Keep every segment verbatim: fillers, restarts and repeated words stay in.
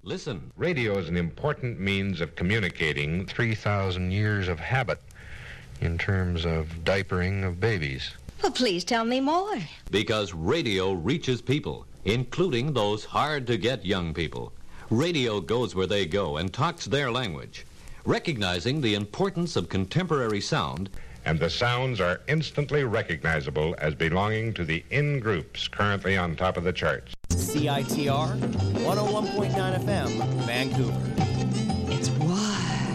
Listen. Radio is an important means of communicating three thousand years of habit in terms of diapering of babies. Well, please tell me more. Because radio reaches people, including those hard-to-get young people. Radio goes where they go and talks their language, recognizing the importance of contemporary sound. And the sounds are instantly recognizable as belonging to the in-groups currently on top of the charts. C I T R, one oh one point nine F M, Vancouver. It's wild.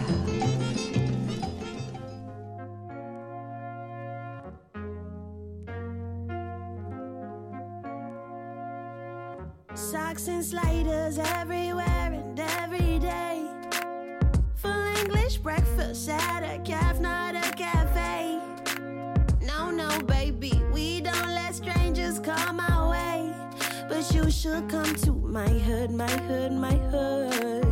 Socks and sliders everywhere and every day. Full English breakfast at a cafe, not a cafe. No, no, baby, we don't let strangers come our way. But you should come to my hood, my hood, my hood.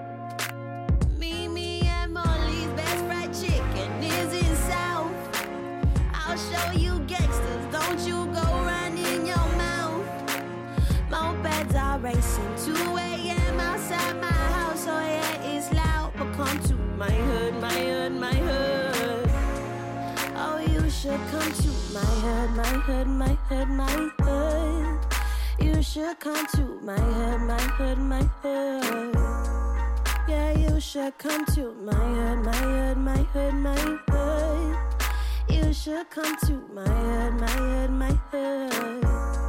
Mimi and Molly's best fried chicken is in South. I'll show you gangsters, don't you go run in your mouth. Mopeds are racing, two a.m. outside my house. Oh yeah, it's loud, but come to my hood, my hood, my hood. Oh, you should come to my hood, my hood, my hood, my hood. You should come to my hood, my hood, my hood. Yeah, you should come to my hood, my hood, my hood, my hood. You should come to my hood, my hood, my hood.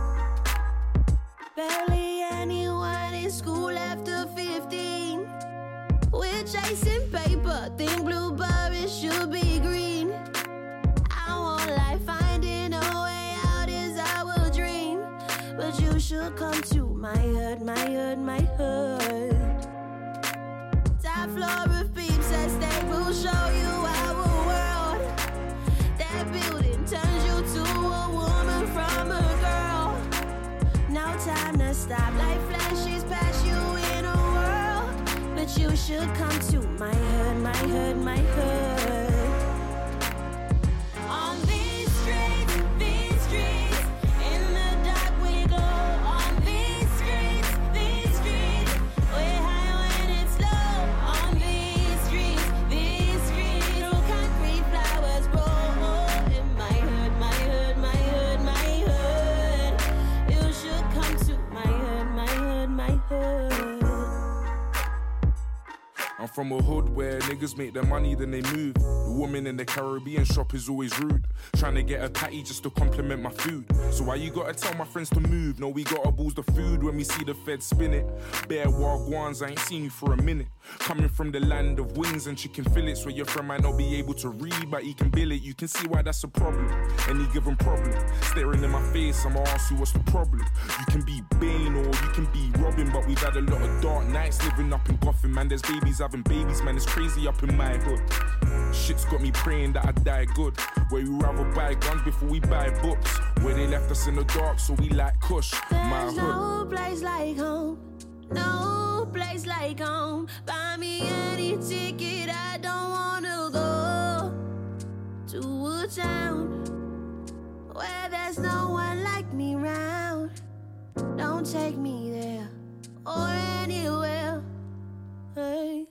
Barely anyone in school after fifteen. We're chasing paper, think blueberry should be green. I won't lie, finding a way out is our dream. But you should come to my hood, my hood, my hood. Top floor of peeps at stake will show you our world. That building turns you to a woman from a girl. No time to stop, life flashes past you in a whirl. But you should come to my hood, my hood, my hood. On these streets, these streets, in the dark we go. On these streets, these streets, we're high when it's low. On these streets, these streets, through concrete flowers grow. In my hood, my hood, my hood, my hood. You should come to my hood, my hood, my hood. I'm from a hood where niggas make their money, then they move. The woman in the Caribbean shop is always rude. Trying to get a patty just to compliment my food. So why you gotta tell my friends to move? No, we gotta boost the food when we see the fed spin it. Bare wagwans, I ain't seen you for a minute. Coming from the land of wings and chicken fillets, where your friend might not be able to read, but he can bill it. You can see why that's a problem. Any given problem. Staring in my face, I'ma ask you what's the problem. You can be Bane or you can be Robin, but we've had a lot of dark nights living up in Gotham. Man, there's babies having babies, man, it's crazy up in my hood. Shit's got me praying that I die good. Where we rather buy guns before we buy books. Where they left us in the dark, so we like Kush. My There's hood. no place like home, no place like home. Buy me any ticket, I don't wanna go to a town where there's no one like me round. Don't take me there or anywhere. Hey.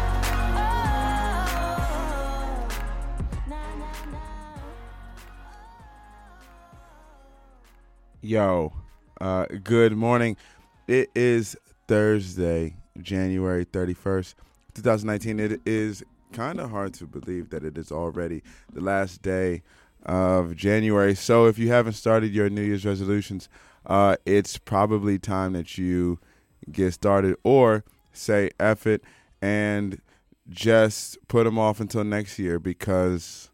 Yo, uh, good morning. It is Thursday, January thirty-first, twenty nineteen. It is kind of hard to believe that it is already the last day of January. So if you haven't started your New Year's resolutions, uh, it's probably time that you get started or say F it and just put them off until next year, because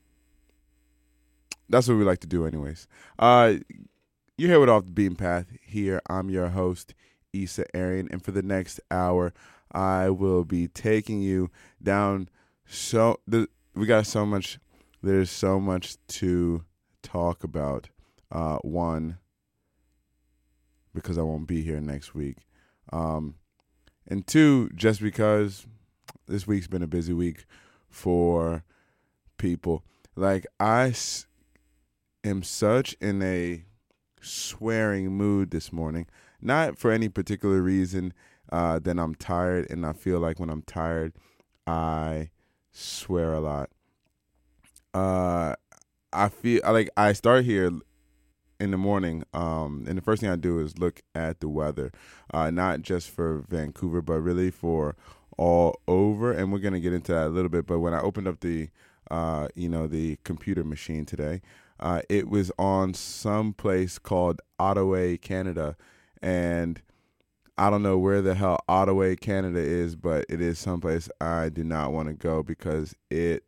that's what we like to do anyways. Uh, you're here with Off the Beaten Path. Here, I'm your host, Issa Arian, and for the next hour, I will be taking you down. So the, we got so much. There's so much to talk about. Uh, one, because I won't be here next week, um, and two, just because this week's been a busy week for people. Like, I s- am such in a swearing mood this morning, not for any particular reason. uh, then I'm tired, and I feel like when I'm tired, I swear a lot. Uh, I feel like I start here in the morning, um, and the first thing I do is look at the weather, uh, not just for Vancouver, but really for all over. And we're gonna get into that a little bit. But when I opened up the, uh, you know, the computer machine today, uh, it was on some place called Ottawa, Canada, and I don't know where the hell Ottawa, Canada is, but it is someplace I do not want to go because it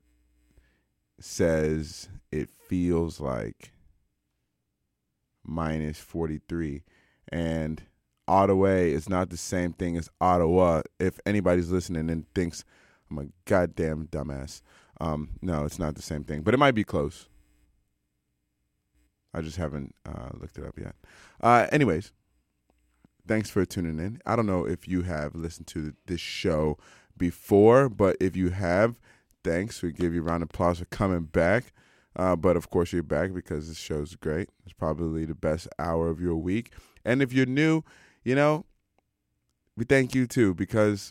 says it feels like minus forty-three, and Ottawa is not the same thing as Ottawa. If anybody's listening and thinks I'm a goddamn dumbass, um, no, it's not the same thing, but it might be close. I just haven't uh, looked it up yet. Uh, anyways, thanks for tuning in. I don't know if you have listened to this show before, but if you have, thanks. We give you a round of applause for coming back. Uh, but, of course, you're back because this show's great. It's probably the best hour of your week. And if you're new, you know, we thank you, too, because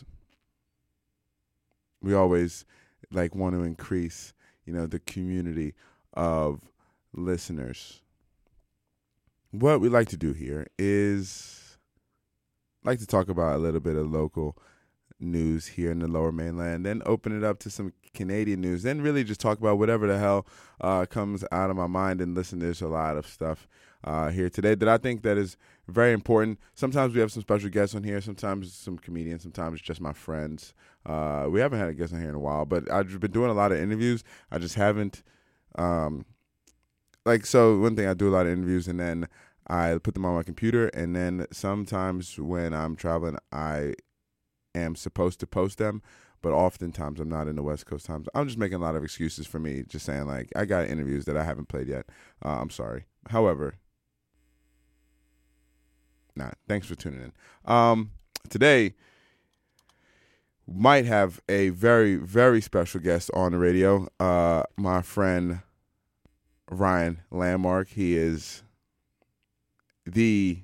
we always, like, want to increase, you know, the community of listeners. What we like to do here is like to talk about a little bit of local news here in the Lower Mainland, then open it up to some Canadian news, then really just talk about whatever the hell uh, comes out of my mind. And listen, there's a lot of stuff uh, here today that I think that is very important. Sometimes we have some special guests on here, sometimes some comedians, sometimes just my friends. Uh, we haven't had a guest on here in a while, but I've been doing a lot of interviews. I just haven't, um, like, so one thing, I do a lot of interviews and then I put them on my computer, and then sometimes when I'm traveling, I am supposed to post them, but oftentimes I'm not in the West Coast times. I'm just making a lot of excuses for me, just saying, like, I got interviews that I haven't played yet. Uh, I'm sorry. However, nah, thanks for tuning in. Um, today, might have a very, very special guest on the radio, uh, my friend Ryan Landmark. He is the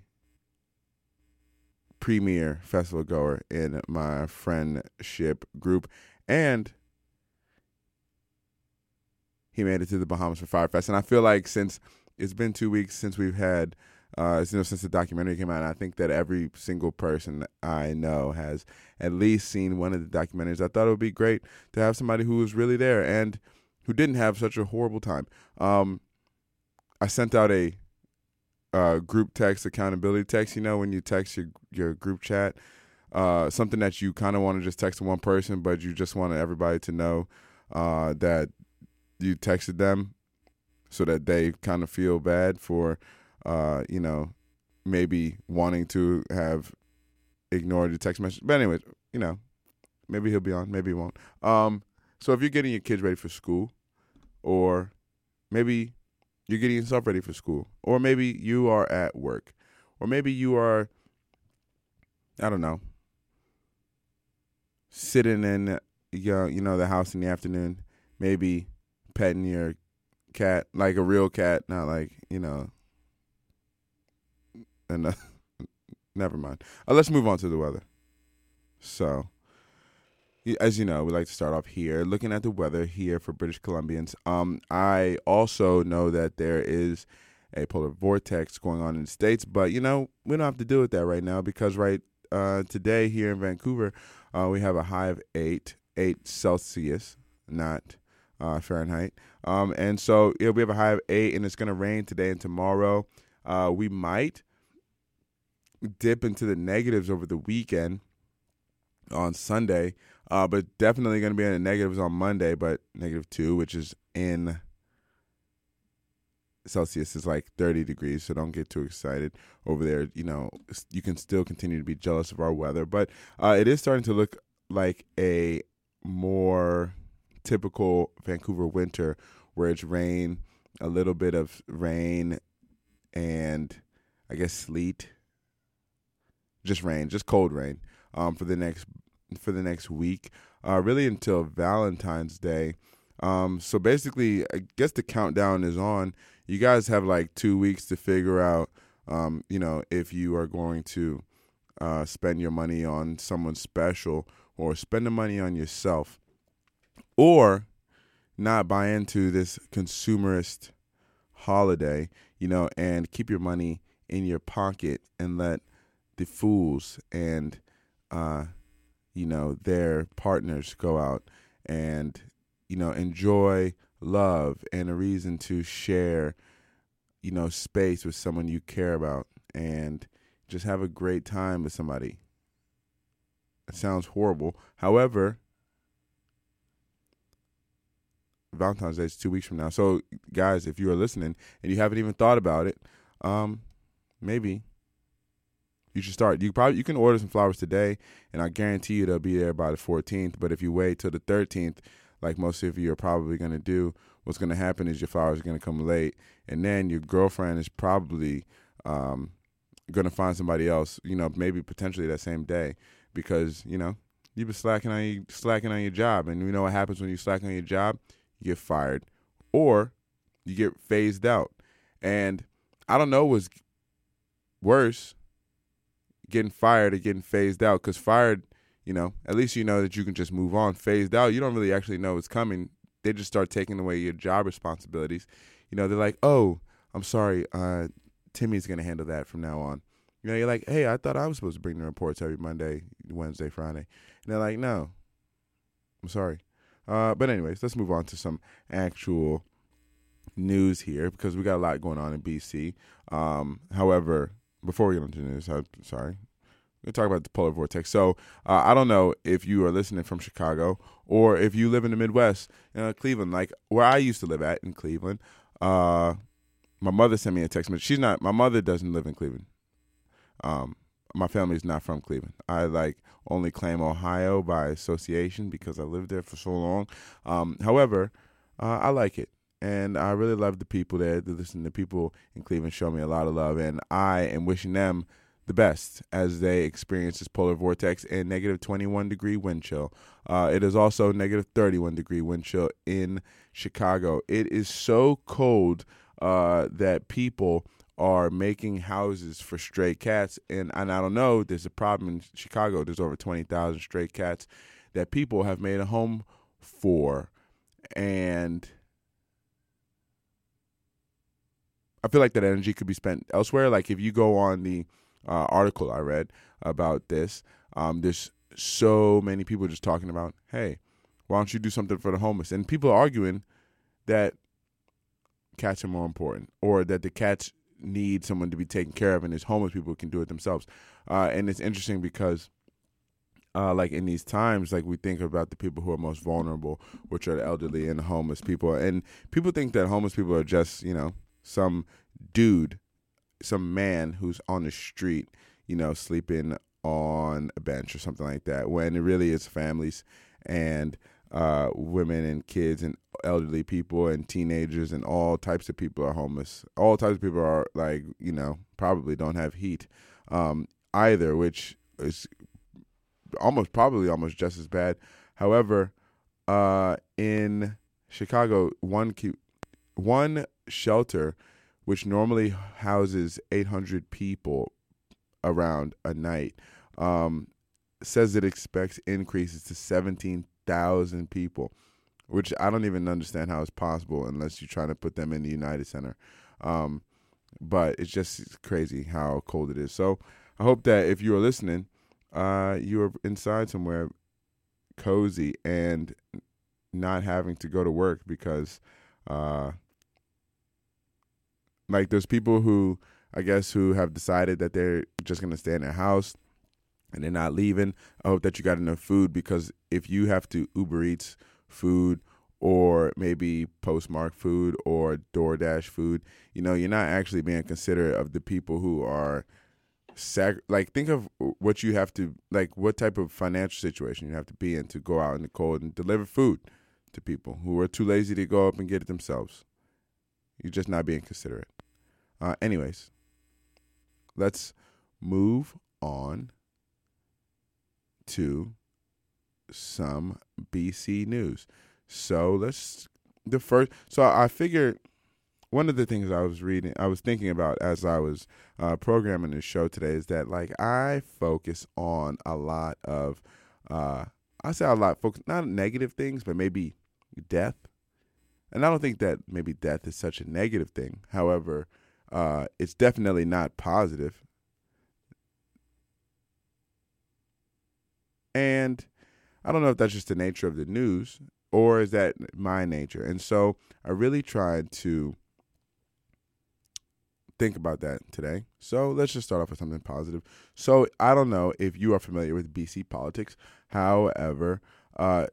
premier festival goer in my friendship group, and he made it to the Bahamas for Fire Fest. And I feel like since it's been two weeks since we've had, uh, you know, since the documentary came out, I think that every single person I know has at least seen one of the documentaries. I thought it would be great to have somebody who was really there and who didn't have such a horrible time. Um, I sent out a Uh, group text, accountability text, you know, when you text your your group chat, uh, something that you kind of want to just text to one person, but you just want everybody to know uh, that you texted them so that they kind of feel bad for, uh, you know, maybe wanting to have ignored the text message. But anyways, you know, maybe he'll be on, maybe he won't. Um, so if you're getting your kids ready for school, or maybe you're getting yourself ready for school, or maybe you are at work, or maybe you are, I don't know, sitting in your, you know, the house in the afternoon, maybe petting your cat, like a real cat, not like, you know, and uh, never mind. Uh, let's move on to the weather. So, as you know, we like to start off here, looking at the weather here for British Columbians. Um, I also know that there is a polar vortex going on in the States, but, you know, we don't have to deal with that right now because right uh, today here in Vancouver, uh, we have a high of eight, eight Celsius, not uh, Fahrenheit. Um, and so yeah, we have a high of eight, and it's going to rain today and tomorrow. Uh, we might dip into the negatives over the weekend on Sunday. Uh, but definitely going to be in the negatives on Monday, but negative two, which is in Celsius, is like thirty degrees. So don't get too excited over there. You know, you can still continue to be jealous of our weather, but uh, it is starting to look like a more typical Vancouver winter where it's rain, a little bit of rain, and I guess sleet, just rain, just cold rain um, for the next for the next week, uh, really until Valentine's Day. Um, so basically, I guess the countdown is on. You guys have like two weeks to figure out, um, you know, if you are going to uh, spend your money on someone special or spend the money on yourself, or not buy into this consumerist holiday, you know, and keep your money in your pocket and let the fools and, uh, you know, their partners go out and, you know, enjoy love and a reason to share, you know, space with someone you care about and just have a great time with somebody. It sounds horrible. However, Valentine's Day is two weeks from now. So, guys, if you are listening and you haven't even thought about it, um, maybe you should start. You probably you can order some flowers today, and I guarantee you they'll be there by the fourteenth. But if you wait till the thirteenth, like most of you are probably going to do, what's going to happen is your flowers are going to come late, and then your girlfriend is probably um, going to find somebody else, you know, maybe potentially that same day, because, you know, you've been slacking on, you, slacking on your job. And you know what happens when you slack on your job? You get fired or you get phased out. And I don't know what's worse, getting fired or getting phased out, because fired, you know, at least you know that you can just move on. Phased out, you don't really actually know what's coming. They just start taking away your job responsibilities. You know, they're like, oh, I'm sorry, uh, Timmy's going to handle that from now on. You know, you're like, hey, I thought I was supposed to bring the reports every Monday, Wednesday, Friday. And they're like, no, I'm sorry. Uh, but anyways, let's move on to some actual news here, because we got a lot going on in B C. Um, however, before we get into news, I'm sorry. We're going to talk about the polar vortex. So uh, I don't know if you are listening from Chicago or if you live in the Midwest, uh, Cleveland, like where I used to live at in Cleveland. Uh, my mother sent me a text message. She's not, my mother doesn't live in Cleveland. Um, my family is not from Cleveland. I like only claim Ohio by association because I lived there for so long. Um, however, uh, I like it. And I really love the people there. Listen, the people in Cleveland show me a lot of love, and I am wishing them the best as they experience this polar vortex and negative twenty-one degree wind chill. Uh, it is also negative thirty-one degree wind chill in Chicago. It is so cold uh, that people are making houses for stray cats. And, and I don't know, there's a problem in Chicago. There's over twenty thousand stray cats that people have made a home for. And I feel like that energy could be spent elsewhere. Like if you go on the uh, article I read about this, um, there's so many people just talking about, hey, why don't you do something for the homeless? And people are arguing that cats are more important, or that the cats need someone to be taken care of, and there's homeless people who can do it themselves. Uh, and it's interesting because uh, like in these times, like we think about the people who are most vulnerable, which are the elderly and the homeless people. And people think that homeless people are just, you know, some dude, some man who's on the street, you know, sleeping on a bench or something like that, when it really is families and uh, women and kids and elderly people and teenagers and all types of people are homeless. All types of people are like, you know, probably don't have heat um, either, which is almost probably almost just as bad. However, uh, in Chicago, one key, one shelter, which normally houses eight hundred people around a night, um, says it expects increases to seventeen thousand people, which I don't even understand how it's possible unless you're trying to put them in the United Center. Um, but it's just crazy how cold it is. So I hope that if you are listening, uh, you are inside somewhere cozy and not having to go to work, because uh, like there's people who, I guess, who have decided that they're just going to stay in their house and they're not leaving. I hope that you got enough food, because if you have to Uber Eats food or maybe Postmark food or DoorDash food, you know, you're not actually being considerate of the people who are sac- like, think of what you have to, like, what type of financial situation you have to be in to go out in the cold and deliver food to people who are too lazy to go up and get it themselves. You're just not being considerate. Uh, anyways, let's move on to some B C news. So let's the first. So I figured one of the things I was reading, I was thinking about as I was uh, programming this show today is that like I focus on a lot of, uh, I say a lot, focus not negative things, but maybe death. And I don't think that maybe death is such a negative thing. However, uh, it's definitely not positive. And I don't know if that's just the nature of the news or is that my nature. And so I really tried to think about that today. So let's just start off with something positive. So I don't know if you are familiar with B C politics. However, uh,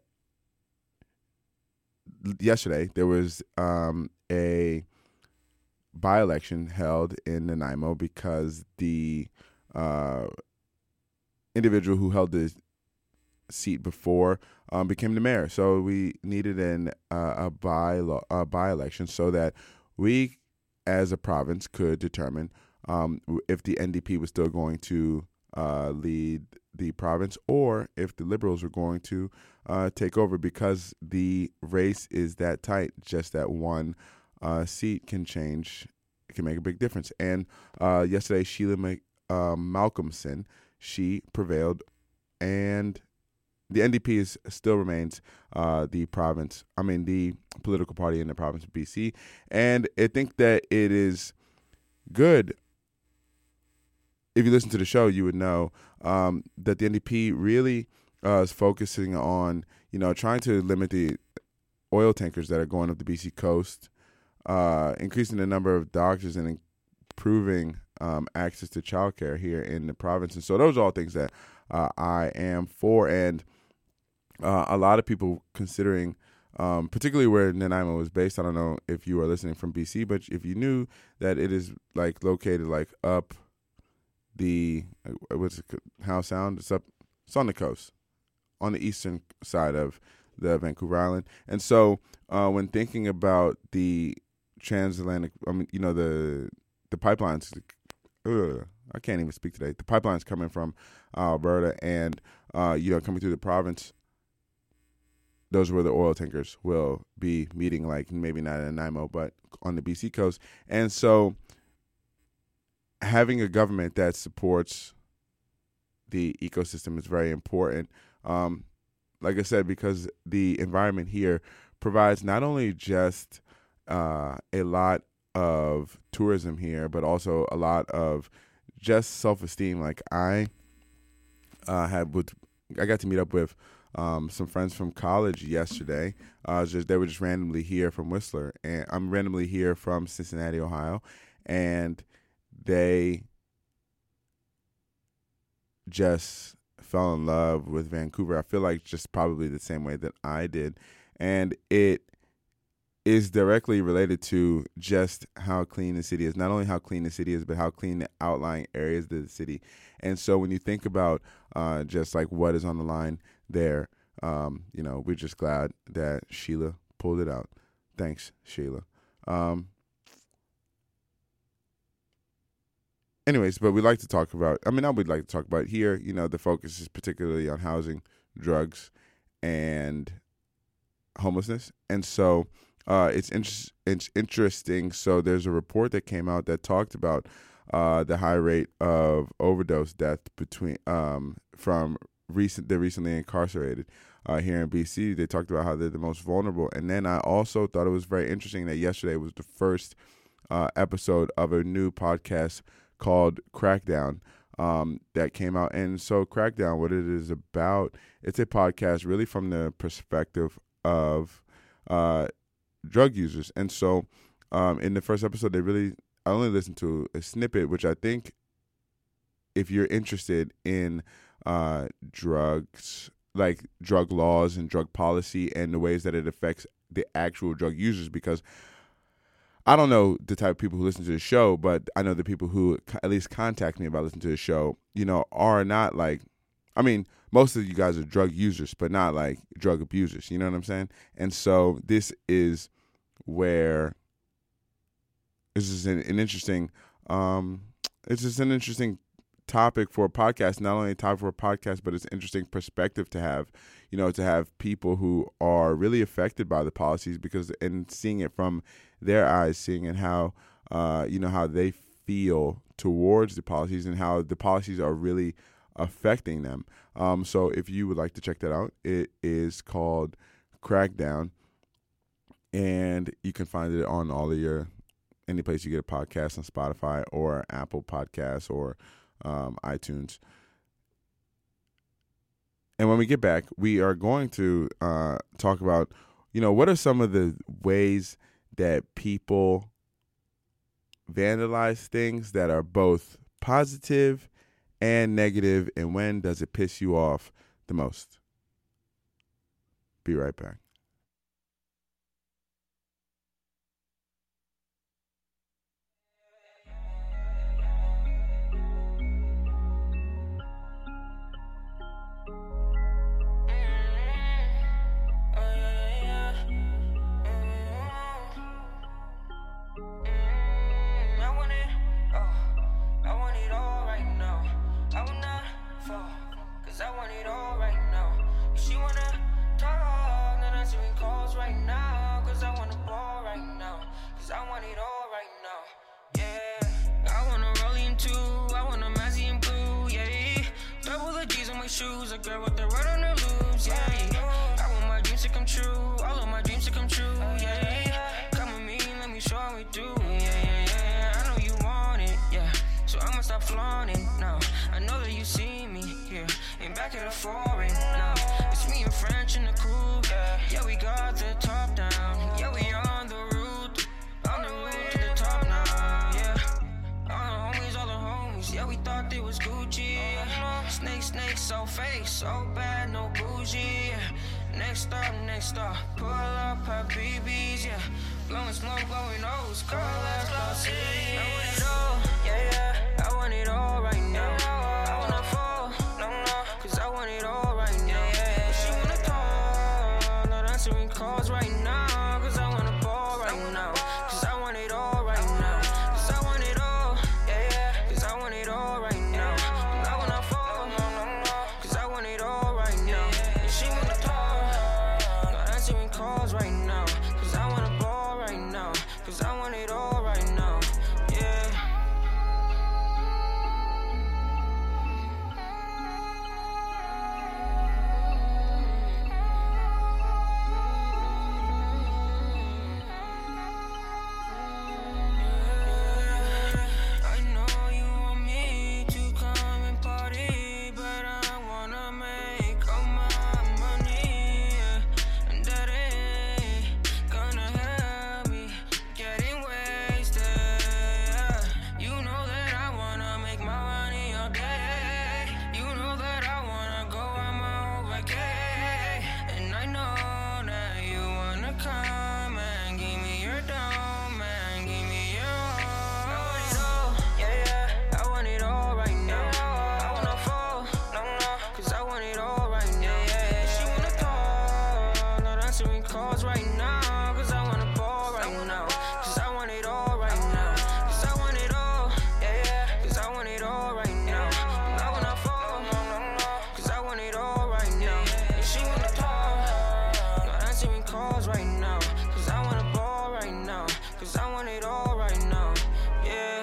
yesterday there was um, a by-election held in Nanaimo because the uh, individual who held the seat before um, became the mayor. So we needed an uh, a by a by-election so that we, as a province, could determine um, if the N D P was still going to uh, lead the province or if the Liberals were going to uh, take over, because the race is that tight. Just that one uh, seat can change, it can make a big difference. And uh, yesterday, Sheila Mc, uh, Malcolmson, she prevailed, and the N D P is still remains uh, the province, I mean, the political party in the province of B C. And I think that it is good. If you listen to the show, you would know um, that the N D P really uh, is focusing on, you know, trying to limit the oil tankers that are going up the B C coast, uh, increasing the number of doctors and improving um, access to childcare here in the province. And so those are all things that uh, I am for. And Uh, a lot of people considering, um, particularly where Nanaimo is based. I don't know if you are listening from B C, but if you knew that it is like located like up the what's it, Howe Sound? It's up. It's on the coast, on the eastern side of the Vancouver Island. And so uh, when thinking about the transatlantic, I mean, you know, the the pipelines. Ugh, I can't even speak today. The pipelines coming from uh, Alberta and uh, you know coming through the province. Those where the oil tankers will be meeting, like maybe not in Nanaimo, but on the B C coast. And so having a government that supports the ecosystem is very important. Um, like I said, because the environment here provides not only just uh, a lot of tourism here, but also a lot of just self-esteem. Like I uh, had, with, I got to meet up with Um, some friends from college yesterday. Uh, just they were just randomly here from Whistler, and I'm randomly here from Cincinnati, Ohio, and they just fell in love with Vancouver. I feel like just probably the same way that I did, and it is directly related to just how clean the city is. Not only how clean the city is, but how clean the outlying areas of the city. And so when you think about uh, just like what is on the line there, um, you know, we're just glad that Sheila pulled it out. Thanks, Sheila. Um, anyways, but we like to talk about, I mean, I would like to talk about here, you know, the focus is particularly on housing, drugs, and homelessness. And so uh, it's, inter- it's interesting. So there's a report that came out that talked about uh, the high rate of overdose death between um, from recent the recently incarcerated uh, here in B C. They talked about how they're the most vulnerable. And then I also thought it was very interesting that yesterday was the first uh, episode of a new podcast called Crackdown um, that came out. And so Crackdown, what it is about, it's a podcast really from the perspective of uh, drug users. And so um, in the first episode, they really, I only listened to a snippet, which I think if you're interested in uh, drugs, like drug laws and drug policy and the ways that it affects the actual drug users, because I don't know the type of people who listen to the show, but I know the people who at least contact me about listening to the show, you know, are not like, I mean, most of you guys are drug users, but not like drug abusers. You know what I'm saying? And so this is where this is an, an interesting, um, it's just an interesting topic for a podcast. Not only a topic for a podcast, but it's an interesting perspective to have, you know, to have people who are really affected by the policies, because and seeing it from their eyes seeing and how uh, you know how they feel towards the policies and how the policies are really affecting them. Um, so if you would like to check that out, it is called Crackdown, and you can find it on all of your any place you get a podcast, on Spotify or Apple Podcasts or um, iTunes. And when we get back, we are going to uh, talk about, you know, what are some of the ways that people vandalize things that are both positive and negative, and when does it piss you off the most? Be right back. Shoes, a girl with the red on her loops, yeah. I want my dreams to come true, all of my dreams to come true, yeah. Come with me, let me show how we do, yeah, yeah, yeah. I know you want it, yeah. So I'ma stop flaunting, no. I know that you see me here, ain't back at the foreign, no. It's me and French in the crew, yeah. We got the top down, yeah. We on the route, on the route to the top now, yeah. All the homies, all the homies, yeah. We thought they was Gucci, yeah. Snake, snake, so fake, so bad, no bougie, yeah. Next up, next up, pull up her B Bs, yeah. Blowing smoke, blowing O's, girl, let's go see. I want it all, yeah, yeah. I want it all right now. I wanna fall, no, no, cause I want it all right now. But she wanna call, not answering calls right now, cause I wanna ball right now. Cause I want it all right now. Cause I want it all, yeah, yeah. Cause I want it all right now. Calls right now, cause I wanna ball right now, cause I want it all right now, yeah. I know you want me to come and party, but I wanna make all my money, and that ain't gonna help me getting wasted. You know that I wanna make my money all day. You know that I wanna go on my own vacay. And I know that you wanna come and give me your dome and give me your all. I want it all, yeah, yeah. I want it all right now. I wanna fall, no, no, cause I want it all right now. Yeah, she wanna call, not answering calls right now, cause I wanna ball right now. Cause I want it all right now. Cause I want it all, yeah, yeah. Cause I want it all right now. And I wanna fall, no, no, no, cause I want it all right now. And she wanna call, not answering calls right now. Cause I wanna ball right now. Cause I want it all right now, yeah.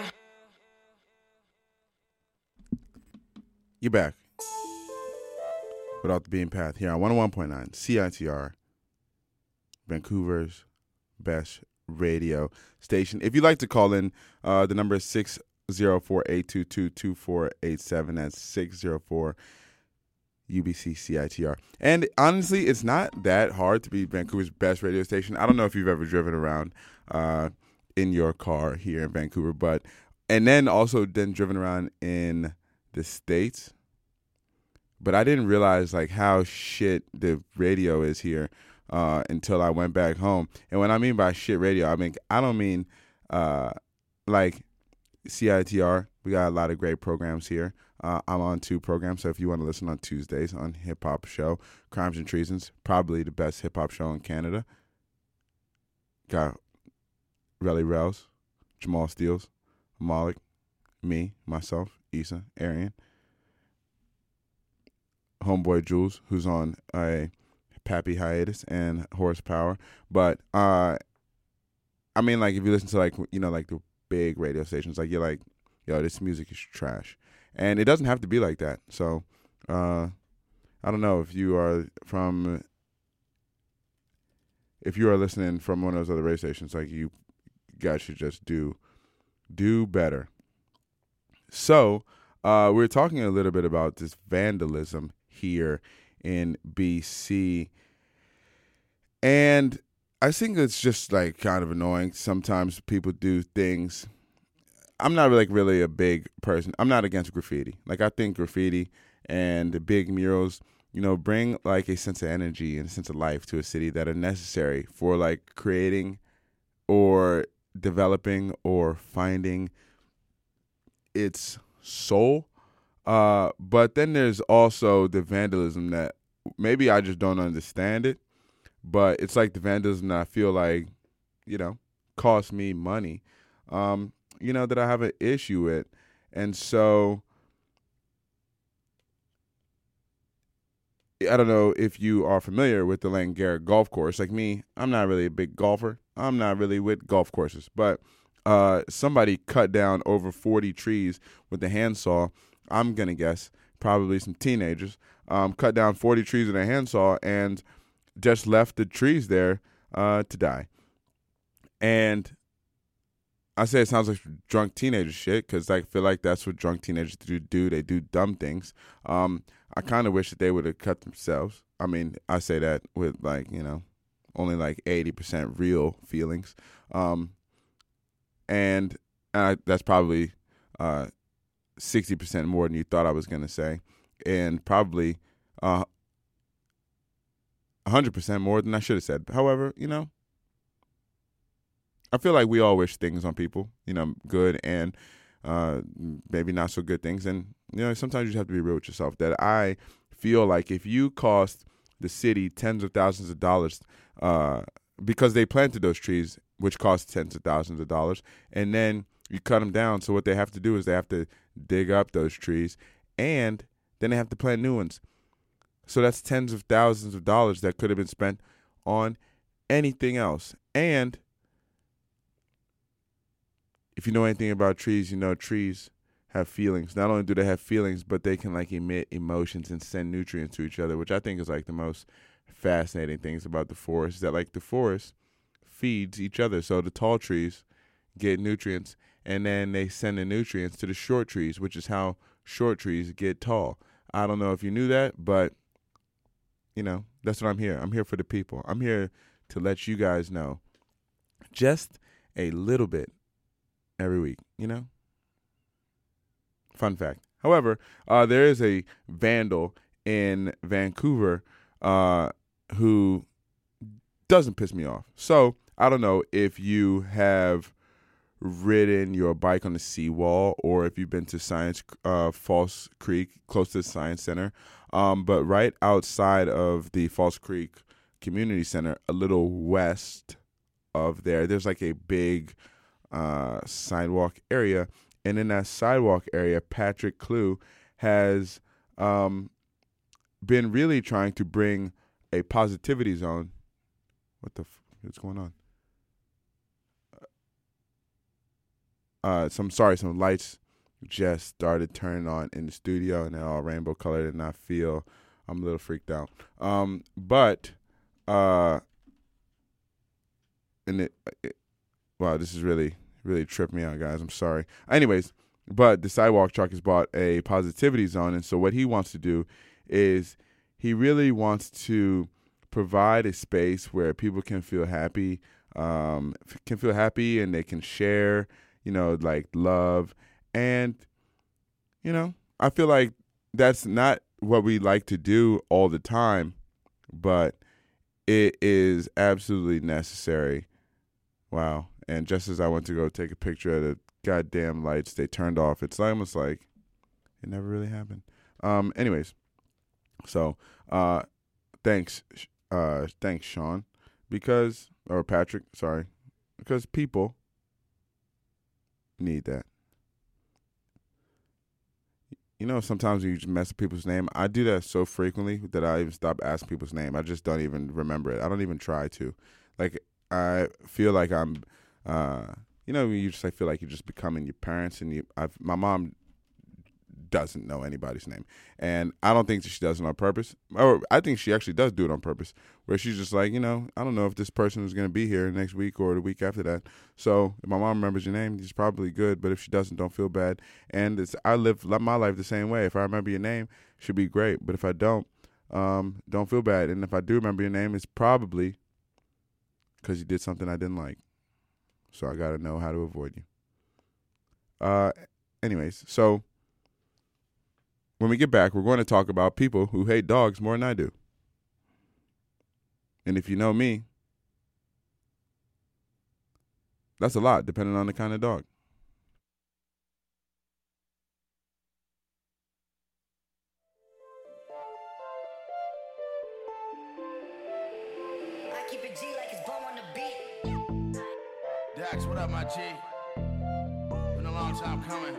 You're back. Without the Beam Path here on one oh one point nine C I T R, Vancouver's best radio station. If you'd like to call in, uh, the number is six oh four, eight two two, two four eight seven. That's six oh four U B C C I T R. And honestly, it's not that hard to be Vancouver's best radio station. I don't know if you've ever driven around uh, in your car here in Vancouver, but and then also then driven around in the States. But I didn't realize like how shit the radio is here uh, until I went back home. And when I mean by shit radio, I mean I don't mean uh, like C I T R. We got a lot of great programs here. Uh, I'm on two programs, so if you want to listen on Tuesdays on Hip Hop Show, Crimes and Treasons, probably the best hip hop show in Canada. Got Relly Rels, Jamal Steels, Malik, me, myself, Issa, Arian. Homeboy Jules, who's on a Pappy hiatus, and Horsepower. But uh, I mean, like, if you listen to, like, you know, like the big radio stations, like, you're like, yo, this music is trash. And it doesn't have to be like that. So, uh, I don't know if you are from, if you are listening from one of those other radio stations, like, you guys should just do, do better. So, uh, we're talking a little bit about this vandalism here in B C. And I think it's just, like, kind of annoying. Sometimes people do things. I'm not like really a big person. I'm not against graffiti. Like, I think graffiti and the big murals, you know, bring like a sense of energy and a sense of life to a city that are necessary for like creating or developing or finding its soul. Uh, but then there's also the vandalism that maybe I just don't understand it, but it's like the vandalism that I feel like, you know, costs me money. Um, you know, that I have an issue with. And so I don't know if you are familiar with the Langara golf course. Like me, I'm not really a big golfer. I'm not really with golf courses. But uh, somebody cut down over forty trees with a handsaw. I'm going to guess probably some teenagers. Um, cut down forty trees with a handsaw and just left the trees there uh, to die. And I say it sounds like drunk teenager shit because I feel like that's what drunk teenagers do. do. They do dumb things. Um, I kind of wish that they would have cut themselves. I mean, I say that with like, you know, only like eighty percent real feelings. Um, and I, that's probably uh, sixty percent more than you thought I was going to say. And probably uh, one hundred percent more than I should have said. However, you know, I feel like we all wish things on people, you know, good and uh, maybe not so good things. And, you know, sometimes you just have to be real with yourself that I feel like if you cost the city tens of thousands of dollars uh, because they planted those trees, which cost tens of thousands of dollars, and then you cut them down. So what they have to do is they have to dig up those trees and then they have to plant new ones. So that's tens of thousands of dollars that could have been spent on anything else. And if you know anything about trees, you know trees have feelings. Not only do they have feelings, but they can like emit emotions and send nutrients to each other, which I think is like the most fascinating things about the forest, is that like the forest feeds each other. So the tall trees get nutrients and then they send the nutrients to the short trees, which is how short trees get tall. I don't know if you knew that, but you know, that's what I'm here. I'm here for the people. I'm here to let you guys know just a little bit every week, you know? Fun fact. However, uh, there is a vandal in Vancouver uh, who doesn't piss me off. So I don't know if you have ridden your bike on the seawall or if you've been to Science uh, False Creek, close to the Science Center. Um, but right outside of the False Creek Community Center, a little west of there, there's like a big uh, sidewalk area. And in that sidewalk area, Patrick Clue has um, been really trying to bring a positivity zone. What the f- what's going on? Uh, some sorry, some lights just started turning on in the studio, and they're all rainbow colored, and I feel I'm a little freaked out. Um, but uh, and it, it, wow, this is really. Really tripped me out, guys. I'm sorry. Anyways, but the sidewalk truck has bought a positivity zone, and so what he wants to do is he really wants to provide a space where people can feel happy, um, can feel happy, and they can share, you know, like love. And, you know, I feel like that's not what we like to do all the time, but it is absolutely necessary. Wow. And just as I went to go take a picture of the goddamn lights, they turned off. It's almost like it never really happened. Um, anyways, so uh, thanks, uh, thanks, Sean, because or Patrick, sorry, because people need that. You know, sometimes you just mess up people's name. I do that so frequently that I even stop asking people's name. I just don't even remember it. I don't even try to. Like, I feel like I'm uh, you know, you just I feel like you're just becoming your parents, and you. I've, my mom doesn't know anybody's name, and I don't think that she does it on purpose. Or I think she actually does do it on purpose, where she's just like, you know, I don't know if this person is going to be here next week or the week after that. So if my mom remembers your name, it's probably good. But if she doesn't, don't feel bad. And it's I live my life the same way. If I remember your name, it should be great. But if I don't, um, don't feel bad. And if I do remember your name, it's probably because you did something I didn't like. So I got to know how to avoid you. Uh, anyways, so when we get back, we're going to talk about people who hate dogs more than I do. And if you know me, that's a lot, depending on the kind of dog. I keep it G like it's Bo on the beat. Dax, what up, my G? Been a long time coming.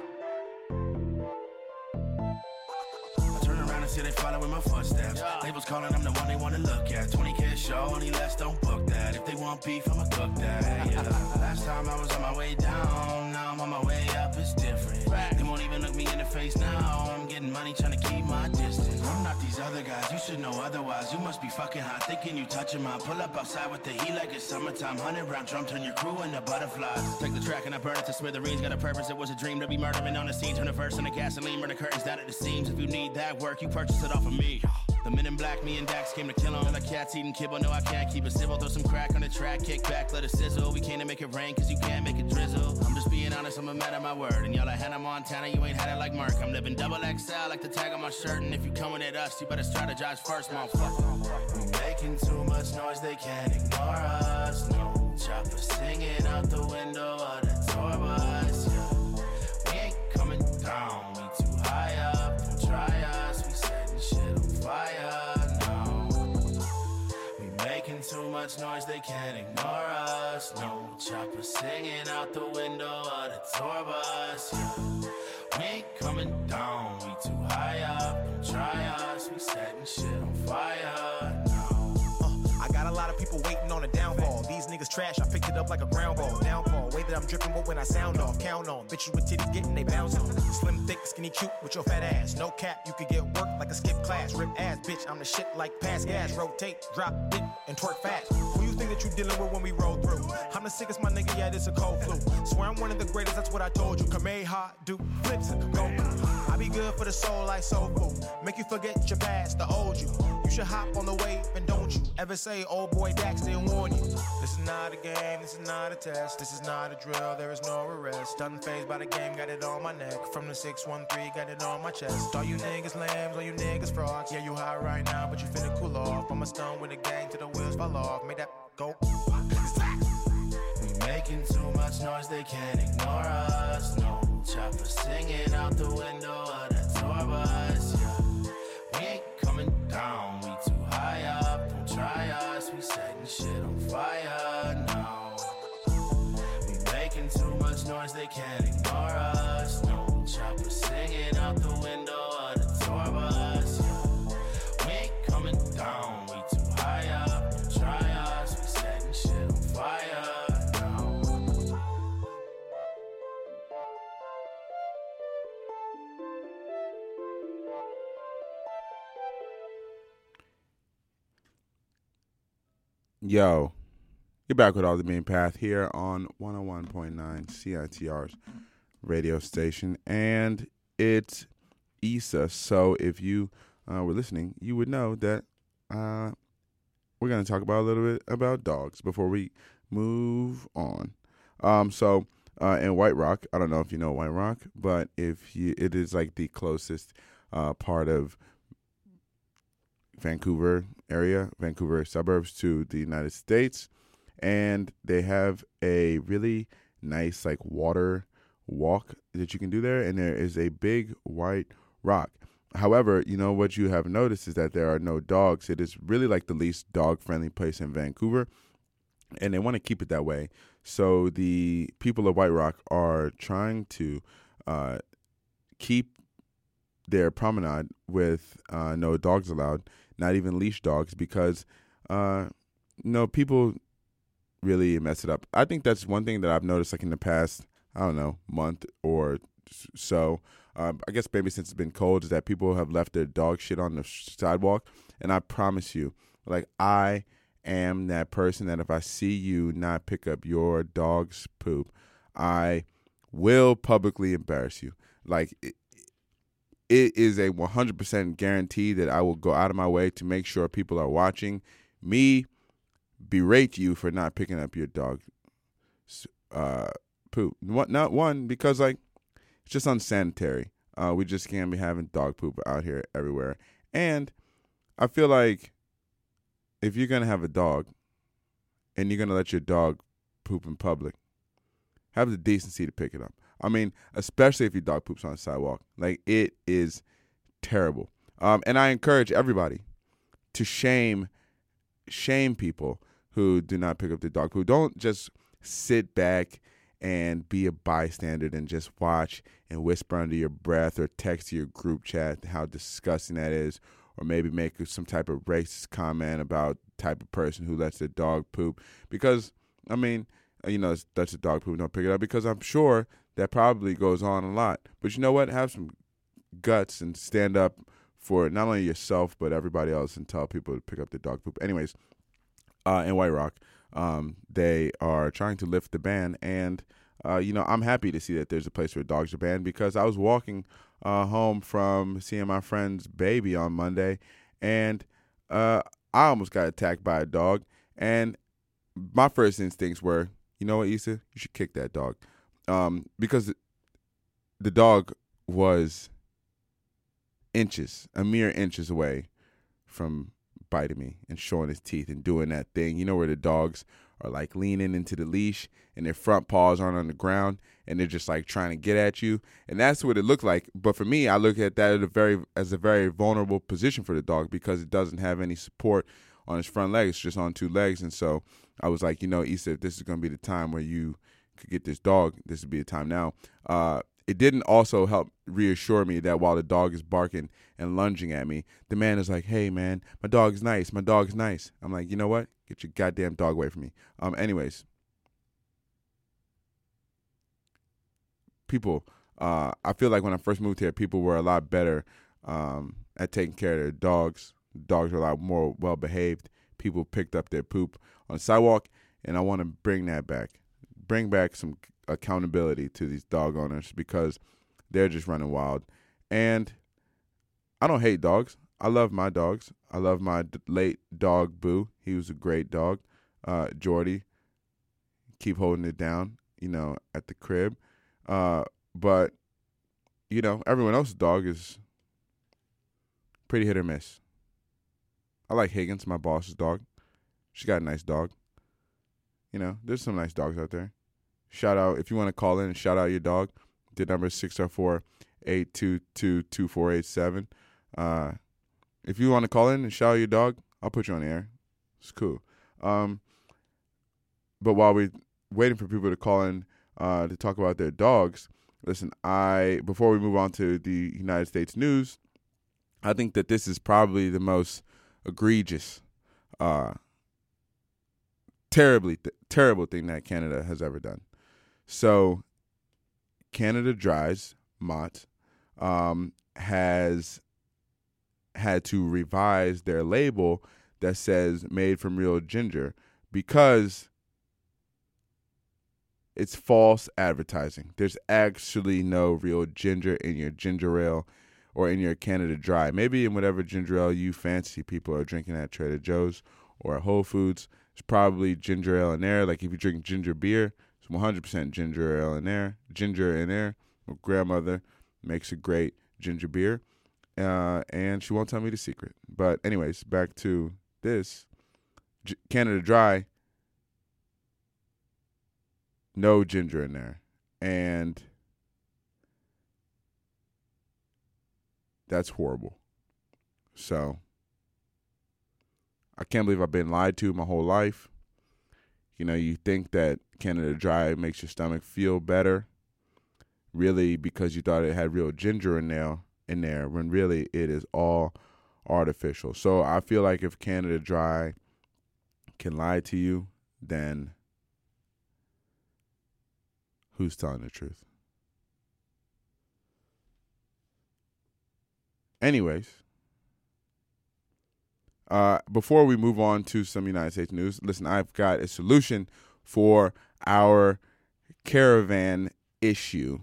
I turn around and see they following my footsteps. Yeah. Labels calling, I'm the one they wanna look at. twenty K show, only less, don't book that. If they want beef, I'ma cook that. Yeah. Last time I was on my way down, now I'm on my way up, it's different. Right. They won't even look me in the face now. I'm getting money, trying to keep my distance. I'm not these other guys, you should know otherwise. You must be fucking hot, thinking you touching mine. Pull up outside with the heat like it's summertime. Hundred round drum, turn your crew into butterflies. Take the track and I burn it to smithereens. Got a purpose, it was a dream to be murdering on the scene. Turn a verse into gasoline, burn the curtains down at the seams. If you need that work, you purchase it off of me. The men in black, me and Dax came to kill him. Like cats eating kibble, no I can't keep it civil. Throw some crack on the track, kick back, let it sizzle. We came to make it rain, cause you can't make it drizzle. I'm just being honest, I'm a man of my word. And y'all like Hannah Montana, you ain't had it like Merc. I'm living double X L like the tag on my shirt. And if you coming at us, you better strategize first, motherfucker. We making too much noise, they can't ignore us. No chopper singing out the window of the tour bus. Yeah. We ain't coming down, we too high up. Don't try us, we setting shit on fire now. We making too much noise, they can't ignore us. No chopper singing out the window of the tour bus. Yeah. We ain't coming down, we too high up. Don't try us, we setting shit on fire now. Uh, I got a lot of people waiting on a downfall. These niggas trash, I picked it up like a ground ball. Downfall, way that I'm dripping with when I sound off. Count on, bitches with titties getting they bounce on. Slim, thick, skinny, cute with your fat ass. No cap, you could get work like a skip class. Rip ass, bitch, I'm the shit like pass gas. Rotate, drop, dip, and twerk fast. Who you think that you dealing with when we roll through? I'm the sickest, my nigga, yeah, this a cold flu. Swear I'm one of the greatest, that's what I told you. Kamehameha, do flips, go. I be good for the soul like soul food. Make you forget your past, the old you. You should hop on the wave and don't you ever say, old boy Dax didn't warn you. This is not a game, this is not a test. This is not a drill, there is no arrest. Unfazed by the game, got it on my neck. From the six one three, got it on my chest. All you niggas lambs, all you niggas frogs. Yeah, you high right now, but you finna cool off. I'm a stone with a gang till the wheels fall off. Make that go. We making too much noise, they can't ignore us. No chopper singing out the window of the tour bus. Yeah. We ain't coming down, we too high up. Don't try us, we setting shit on fire now. We making too much noise, they can't ignore us. No chopper singing out the window of the tour bus. Yeah. We ain't coming down, we too high up. Don't try us, we setting shit on fire now. Yo, you're back with All the Bean Path here on one oh one point nine C I T R's radio station, and it's Issa. So if you uh, were listening, you would know that uh, we're going to talk about a little bit about dogs before we move on. Um, so uh, in White Rock, I don't know if you know White Rock, but if you, it is like the closest uh, part of Vancouver area, Vancouver suburbs to the United States, and they have a really nice like water walk that you can do there, and there is a big white rock. However, you know what you have noticed is that there are no dogs. It is really like the least dog-friendly place in Vancouver, and they want to keep it that way. So the people of White Rock are trying to uh, keep their promenade with uh, no dogs allowed, not even leash dogs, because uh, you know people really mess it up. I think that's one thing that I've noticed, like in the past, I don't know, month or so. Um, I guess maybe since it's been cold, is that people have left their dog shit on the sidewalk. And I promise you, like, I am that person that if I see you not pick up your dog's poop, I will publicly embarrass you. Like, it, it is a one hundred percent guarantee that I will go out of my way to make sure people are watching me berate you for not picking up your dog uh, poop. Not one, because, like, it's just unsanitary. Uh, we just can't be having dog poop out here everywhere. And I feel like if you're going to have a dog and you're going to let your dog poop in public, have the decency to pick it up. I mean, especially if your dog poops on the sidewalk. Like, it is terrible. Um, and I encourage everybody to shame shame people who do not pick up their dog poop. Don't just sit back and be a bystander and just watch and whisper under your breath or text to your group chat how disgusting that is, or maybe make some type of racist comment about the type of person who lets their dog poop. Because, I mean, you know, that's a dog poop, don't pick it up, because I'm sure that probably goes on a lot. But you know what? Have some guts and stand up for not only yourself but everybody else and tell people to pick up their dog poop. Anyways, uh, in White Rock, um, they are trying to lift the ban, and uh, you know, I'm happy to see that there's a place where dogs are banned, because I was walking uh, home from seeing my friend's baby on Monday, and uh, I almost got attacked by a dog. And my first instincts were, you know what, Issa, you should kick that dog, um, because the dog was inches, a mere inches away from biting me and showing his teeth and doing that thing. You know where the dogs are like leaning into the leash and their front paws aren't on the ground and they're just like trying to get at you. And that's what it looked like. But for me, I look at that as a very, as a very vulnerable position for the dog, because it doesn't have any support on his front legs, just on two legs. And so I was like, you know, Issa, if this is going to be the time where you could get this dog, this would be the time now. Uh, It didn't also help reassure me that while the dog is barking and lunging at me, the man is like, hey, man, my dog's nice. My dog's nice. I'm like, you know what? Get your goddamn dog away from me. Um. Anyways, people, uh, I feel like when I first moved here, people were a lot better um, at taking care of their dogs. Dogs were a lot more well-behaved. People picked up their poop on the sidewalk, and I want to bring that back. Bring back some accountability to these dog owners, because they're just running wild. And I don't hate dogs. I love my dogs. I love my d- late dog Boo. He was a great dog. Uh, Jordy, keep holding it down, you know, at the crib. Uh, but you know, everyone else's dog is pretty hit or miss. I like Higgins, my boss's dog. She got a nice dog. You know, there's some nice dogs out there. Shout out, if you want to call in and shout out your dog, the number is six oh four, eight two two, two four eight seven. Uh, if you want to call in and shout out your dog, I'll put you on the air. It's cool. Um, but while we're waiting for people to call in uh, to talk about their dogs, listen, I before we move on to the United States news, I think that this is probably the most egregious, uh, terribly th- terrible thing that Canada has ever done. So, Canada Dry's, Mott, um, has had to revise their label that says made from real ginger, because it's false advertising. There's actually no real ginger in your ginger ale or in your Canada Dry. Maybe in whatever ginger ale you fancy people are drinking at Trader Joe's or at Whole Foods. There's probably ginger ale in there. Like if you drink ginger beer, it's one hundred percent ginger ale in there. Ginger in there. My grandmother makes a great ginger beer. Uh, and she won't tell me the secret. But anyways, back to this. G- Canada Dry, no ginger in there. And that's horrible. So, I can't believe I've been lied to my whole life. You know, you think that Canada Dry makes your stomach feel better, really because you thought it had real ginger in there, in there, when really it is all artificial. So I feel like if Canada Dry can lie to you, then who's telling the truth. Anyways, uh, before we move on to some United States news, listen, I've got a solution for our caravan issue,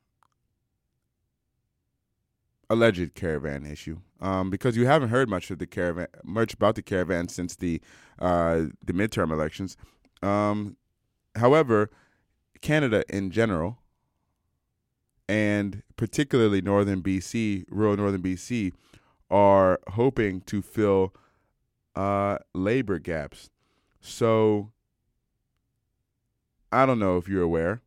alleged caravan issue, um, because you haven't heard much of the caravan, much about the caravan since the uh, the midterm elections. Um, however, Canada in general, and particularly northern B C, rural northern B C, are hoping to fill uh, labor gaps. So, I don't know if you're aware,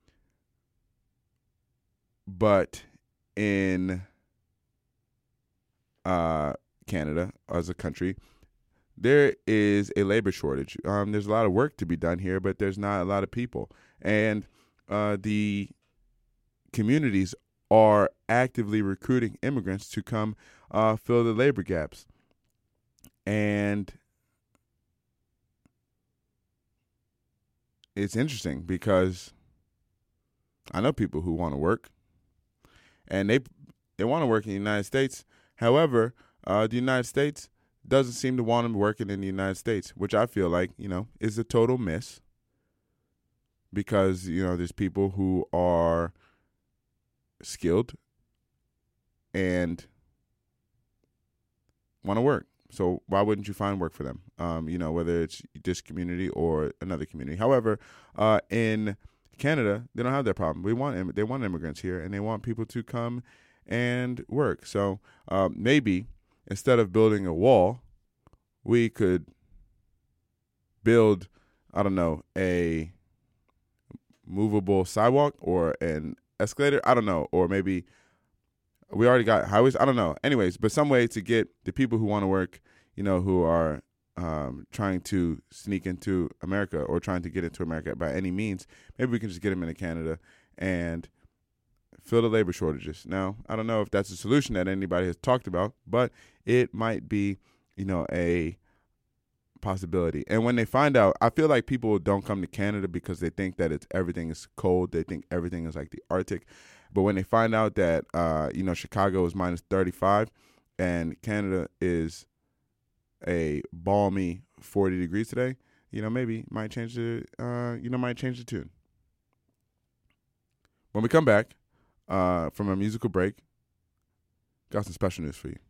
but in uh, Canada as a country, there is a labor shortage. Um, there's a lot of work to be done here, but there's not a lot of people. And uh, the communities are actively recruiting immigrants to come uh, fill the labor gaps. And it's interesting because I know people who want to work, and they they want to work in the United States. However, uh, the United States doesn't seem to want them working in the United States, which I feel like, you know, is a total miss, because, you know, there's people who are skilled and want to work. So why wouldn't you find work for them? Um, you know, whether it's this community or another community. However, uh, in Canada, they don't have that problem. We want they want immigrants here, and they want people to come and work. So uh, maybe instead of building a wall, we could build, I don't know, a movable sidewalk or an escalator. I don't know, or maybe we already got highways. I don't know. Anyways, but some way to get the people who want to work, you know, who are um, trying to sneak into America or trying to get into America by any means, maybe we can just get them into Canada and fill the labor shortages. Now, I don't know if that's a solution that anybody has talked about, but it might be, you know, a possibility. And when they find out, I feel like people don't come to Canada because they think that it's everything is cold. They think everything is like the Arctic. But when they find out that, uh, you know, Chicago is minus thirty-five and Canada is a balmy forty degrees today, you know, maybe might change the, uh, you know, might change the tune. When we come back uh, from a musical break, got some special news for you.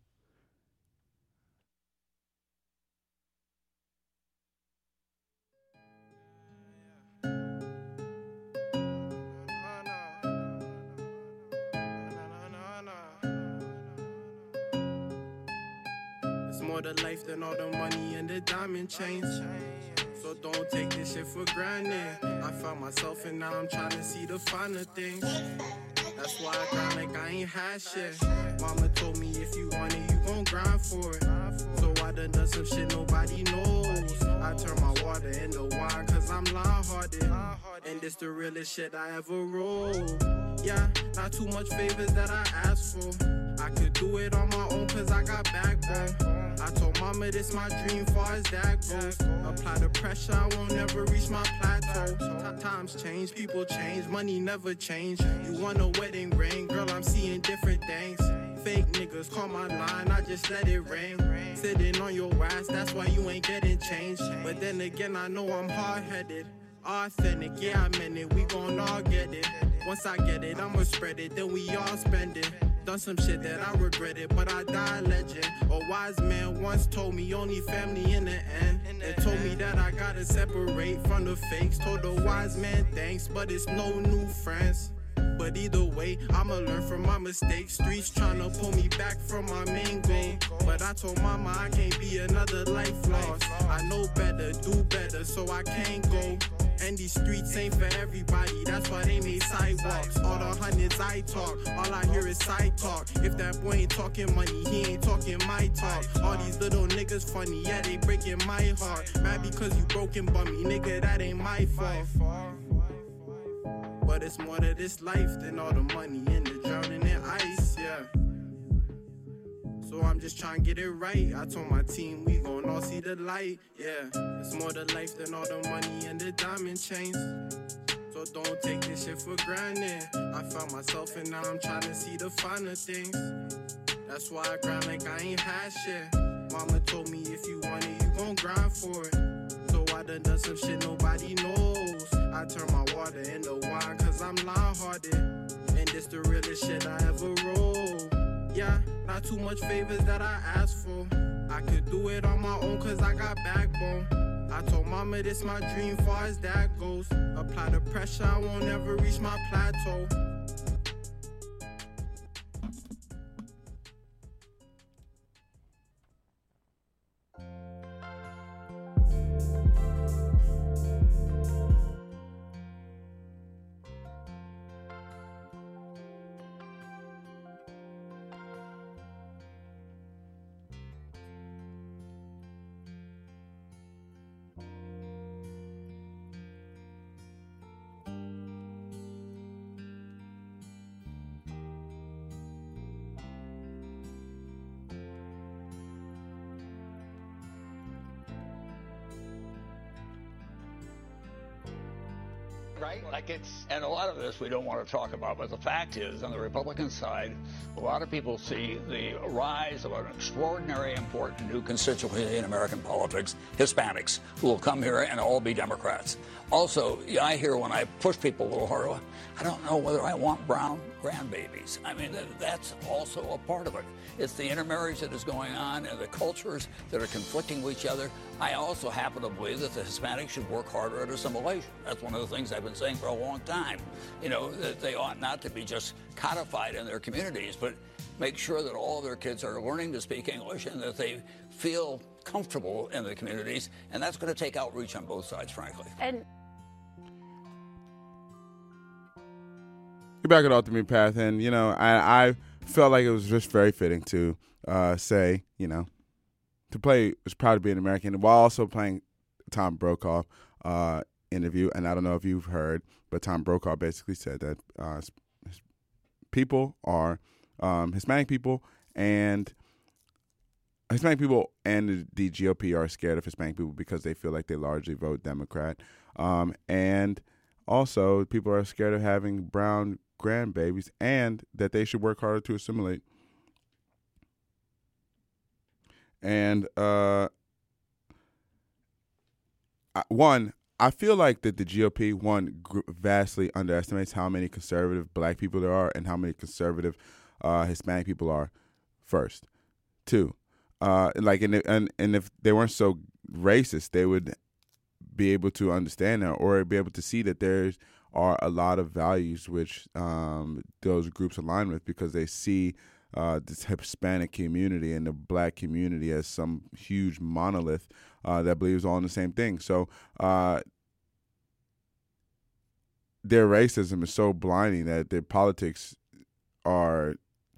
More the life than all the money and the diamond chains. So don't take this shit for granted. I found myself and now I'm trying to see the finer things. That's why I grind like I ain't had shit. Mama told me if you want it, you gon' grind for it. So I done done some shit nobody knows. I turn my water into wine cause I'm light-hearted. And this the realest shit I ever rolled. Yeah, not too much favors that I asked for. I could do it on my own cause I got backbone. I told mama this my dream far as that goes. Apply the pressure, I won't never reach my plateau. Times change, people change, money never change. You want a wedding ring, girl, I'm seeing different things. Fake niggas call my line, I just let it ring. Sitting on your ass, that's why you ain't getting changed. But then again, I know I'm hard-headed. Authentic, yeah, I meant it, we gon' all get it. Once I get it, I'ma spread it, then we all spend it. Done some shit that I regretted, but I die legend. A wise man once told me only family in the end. And told me that I gotta separate from the fakes. Told the wise man thanks, but it's no new friends. But either way, I'ma learn from my mistakes. Streets tryna pull me back from my main goal. But I told mama I can't be another life lost. I know better, do better, so I can't go. And these streets ain't for everybody, that's why they made sidewalks. All the hundreds I talk, all I hear is side talk. If that boy ain't talking money, he ain't talking my talk. All these little niggas funny, yeah, they breaking my heart. Mad because you broken bummy, nigga, that ain't my fault. But it's more to this life than all the money and the drowning in ice, yeah. So I'm just trying to get it right. I told my team we gon' all see the light, yeah. It's more to life than all the money and the diamond chains. So So don't take this shit for granted. I found myself and now I'm trying to see the finer things. That's why I grind like I ain't had shit. Mama told me if you want it, you gon' grind for it. So I done done some shit nobody knows. I turn my water into wine cause I'm line-hearted. And this the realest shit I ever roll. Yeah, not too much favors that I asked for. I could do it on my own cause I got backbone. I told mama this my dream far as that goes. Apply the pressure, I won't ever reach my plateau. Right? Like it's, and a lot of this we don't want to talk about, but the fact is, on the Republican side, a lot of people see the rise of an extraordinary important new constituency in American politics, Hispanics, who will come here and all be Democrats. Also, I hear when I push people a little harder, I don't know whether I want brown grandbabies. I mean, that's also a part of it. It's the intermarriage that is going on and the cultures that are conflicting with each other. I also happen to believe that the Hispanics should work harder at assimilation. That's one of the things I've been saying for a long time. You know, that they ought not to be just codified in their communities, but make sure that all their kids are learning to speak English and that they feel comfortable in the communities. And that's going to take outreach on both sides, frankly. And You're back at Ultimate Path, and, you know, I, I felt like it was just very fitting to uh, say, you know, to play was proud to be an American while also playing Tom Brokaw uh, interview. And I don't know if you've heard, but Tom Brokaw basically said that uh, people are um, Hispanic people and Hispanic people and the G O P are scared of Hispanic people because they feel like they largely vote Democrat. Um, and also people are scared of having brown grandbabies and that they should work harder to assimilate. And uh, one, I feel like that the G O P, one, gr- vastly underestimates how many conservative black people there are and how many conservative uh, Hispanic people are, first. Two, uh, like, and, and, and if they weren't so racist, they would be able to understand that or be able to see that there's are a lot of values which um, those groups align with because they see uh, this Hispanic community and the black community as some huge monolith uh, that believes all in the same thing. So uh, their racism is so blinding that their politics are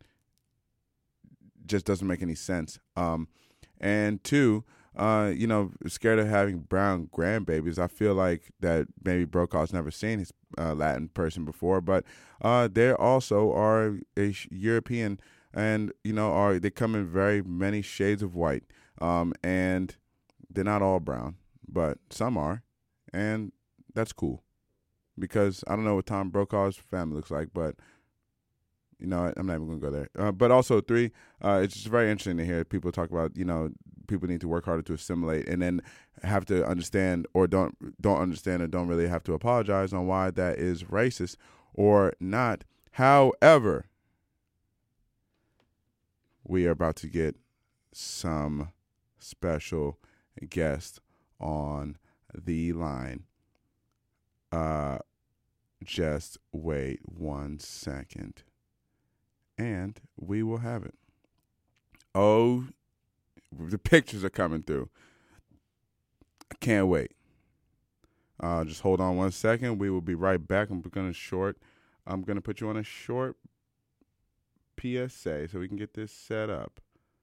just doesn't make any sense. Um, and two, Uh, you know, scared of having brown grandbabies. I feel like that maybe Brokaw's never seen his uh, Latin person before, but uh, they also are a European, and you know, are they come in very many shades of white, um, and they're not all brown, but some are, and that's cool, because I don't know what Tom Brokaw's family looks like, but you know, I'm not even going to go there. Uh, but also, three, uh, it's just very interesting to hear people talk about, you know, people need to work harder to assimilate and then have to understand or don't don't understand or don't really have to apologize on why that is racist or not. However, we are about to get some special guest on the line. Uh, just wait one second. And we will have it. Oh, the pictures are coming through. I can't wait. Uh, just hold on one second. We will be right back. I'm gonna short. I'm gonna put you on a short P S A so we can get this set up.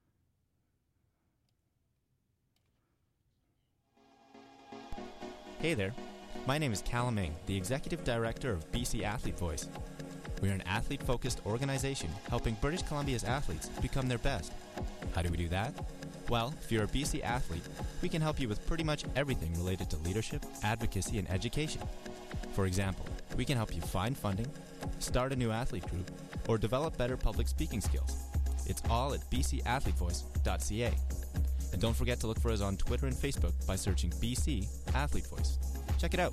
Hey there. My name is Callum Ming, the Executive Director of B C Athlete Voice. We're an athlete-focused organization helping British Columbia's athletes become their best. How do we do that? Well, if you're a B C athlete, we can help you with pretty much everything related to leadership, advocacy, and education. For example, We can help you find funding, start a new athlete group, or develop better public speaking skills. It's all at b c athlete voice dot c a. And don't forget to look for us on Twitter and Facebook by searching B C Athlete Voice. Check it out.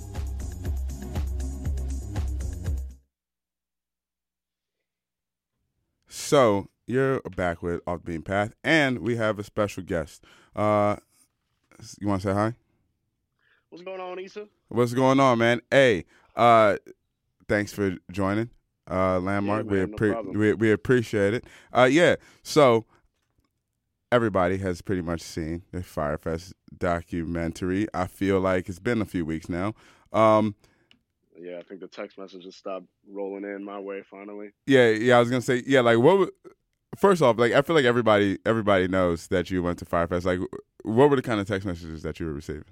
So you're back with Off the Beaten Path, and we have a special guest. Uh, you want to say hi? What's going on, Issa? What's going on, man? Hey, uh, thanks for joining. Uh, Landmark, Yeah, we, man, no appre- problem. we we appreciate it. Uh, yeah. So everybody has pretty much seen the Firefest documentary. I feel like it's been a few weeks now. Um, Yeah, I think the text messages stopped rolling in my way finally. yeah, yeah. I was gonna say, yeah. Like, what? w- First off, like, I feel like everybody everybody knows that you went to Firefest. Like, what were the kind of text messages that you were receiving?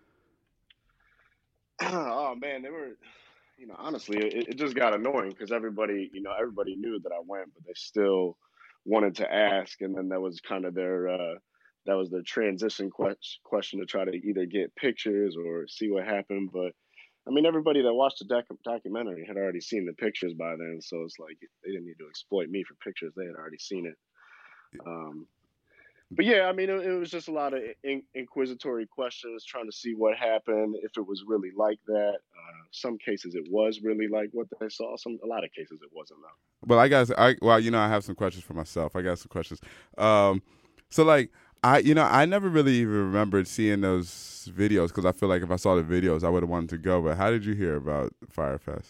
Oh man, they were, you know, honestly, it, it just got annoying because everybody, you know, everybody knew that I went, but they still wanted to ask, and then that was kind of their, uh, that was their transition question, question to try to either get pictures or see what happened. But I mean, everybody that watched the doc- documentary had already seen the pictures by then, so it's like they didn't need to exploit me for pictures; they had already seen it. Um, But yeah, I mean, it, it was just a lot of in, inquisitory questions, trying to see what happened, if it was really like that. Uh, some cases it was really like what they saw. Some, a lot of cases it wasn't though. Well, I guess I well, you know, I have some questions for myself. I got some questions. Um, so like I, you know, I never really even remembered seeing those videos because I feel like if I saw the videos, I would have wanted to go. But how did you hear about Firefest?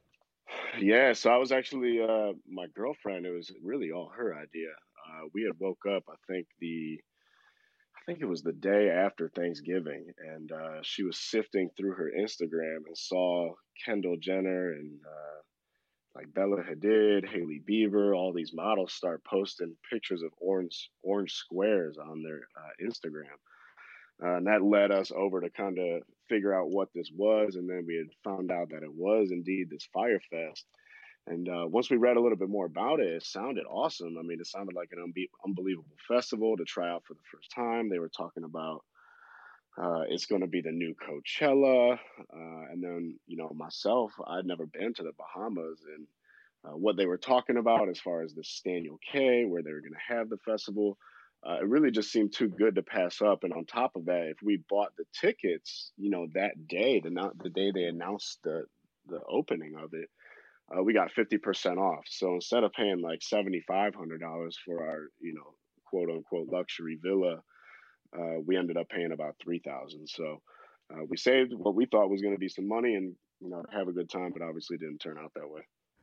Yeah, so I was actually uh, my girlfriend. It was really all her idea. Uh, we had woke up, I think the, I think it was the day after Thanksgiving, and uh, she was sifting through her Instagram and saw Kendall Jenner and uh, like Bella Hadid, Hailey Bieber, all these models start posting pictures of orange orange squares on their uh, Instagram. Uh, and that led us over to kind of figure out what this was, and then we had found out that it was indeed this Firefest. And uh, once we read a little bit more about it, it sounded awesome. I mean, it sounded like an unbe- unbelievable festival to try out for the first time. They were talking about uh, it's going to be the new Coachella. Uh, and then, you know, myself, I'd never been to the Bahamas. And uh, what they were talking about as far as the Staniel Cay, where they were going to have the festival, uh, it really just seemed too good to pass up. And on top of that, if we bought the tickets, you know, that day, the, not, the day they announced the, the opening of it, Uh, we got fifty percent off. So instead of paying like seventy-five hundred dollars for our, you know, quote unquote luxury villa, uh, we ended up paying about three thousand dollars. So uh, we saved what we thought was going to be some money and, you know, have a good time, but obviously didn't turn out that way.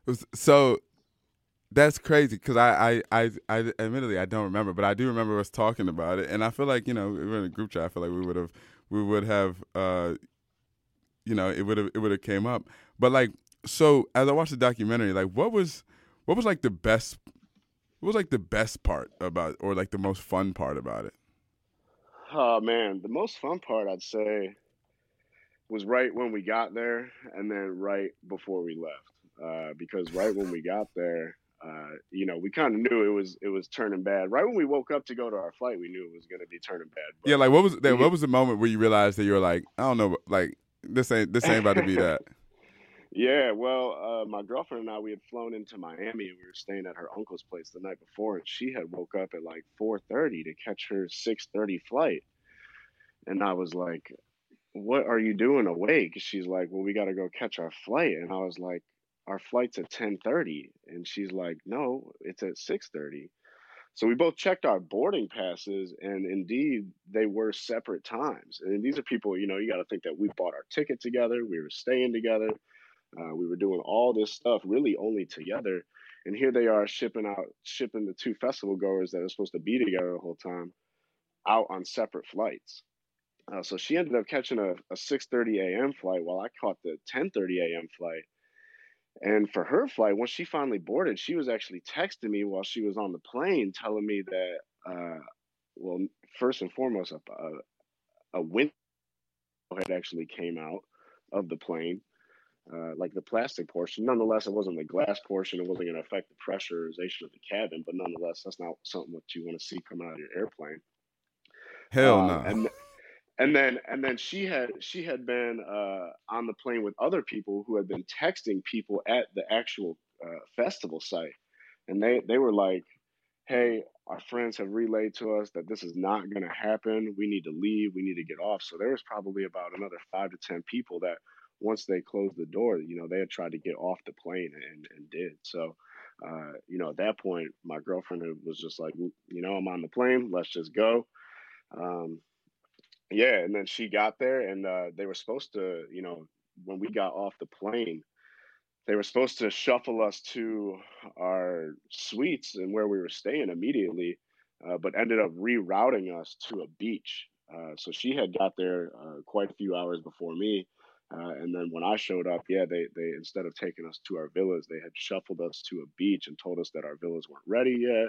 So that's crazy because I, I, I, I, admittedly, I don't remember, but I do remember us talking about it. And I feel like, you know, we were in a group chat. I feel like we would have, we would have, uh, you know, it would have, it would have came up. But like, so as I watched the documentary, like what was what was like the best what was like the best part about or like the most fun part about it? Oh man, the most fun part I'd say was right when we got there and then right before we left. Uh, because right when we got there, uh, you know, we kind of knew it was it was turning bad. Right when we woke up to go to our flight, we knew it was going to be turning bad. But yeah, like what was that, what was the moment where you realized that you were like, I don't know, like this ain't this ain't about to be that? Yeah, well, uh, my girlfriend and I, we had flown into Miami and we were staying at her uncle's place the night before, and she had woke up at like four thirty to catch her six thirty flight. And I was like, what are you doing awake? She's like, well, we got to go catch our flight. And I was like, our flight's at ten thirty. And she's like, no, it's at six thirty. So we both checked our boarding passes, and indeed, they were separate times. And these are people, you know, you got to think that we bought our ticket together, we were staying together. Uh, we were doing all this stuff really only together. And here they are shipping out, shipping the two festival goers that are supposed to be together the whole time out on separate flights. Uh, so she ended up catching a, a six thirty a.m. flight while I caught the ten thirty a.m. flight. And for her flight, once she finally boarded, she was actually texting me while she was on the plane telling me that, uh, well, first and foremost, a, a, a window had actually came out of the plane. Uh, like the plastic portion. Nonetheless, it wasn't the glass portion. It wasn't going to affect the pressurization of the cabin, but nonetheless, that's not something what you want to see come out of your airplane. Hell um, no. And and then and then she had she had been uh, on the plane with other people who had been texting people at the actual uh, festival site, and they they were like, "Hey, our friends have relayed to us that this is not going to happen. We need to leave. We need to get off." So there was probably about another five to ten people that once they closed the door, you know, they had tried to get off the plane and and did so. Uh, you know, at that point, my girlfriend was just like, you know, I'm on the plane. Let's just go. Um, yeah, and then she got there, and uh, they were supposed to, you know, when we got off the plane, they were supposed to shuffle us to our suites and where we were staying immediately, uh, but ended up rerouting us to a beach. Uh, so she had got there uh, quite a few hours before me. Uh, and then when I showed up, yeah, they, they instead of taking us to our villas, they had shuffled us to a beach and told us that our villas weren't ready yet.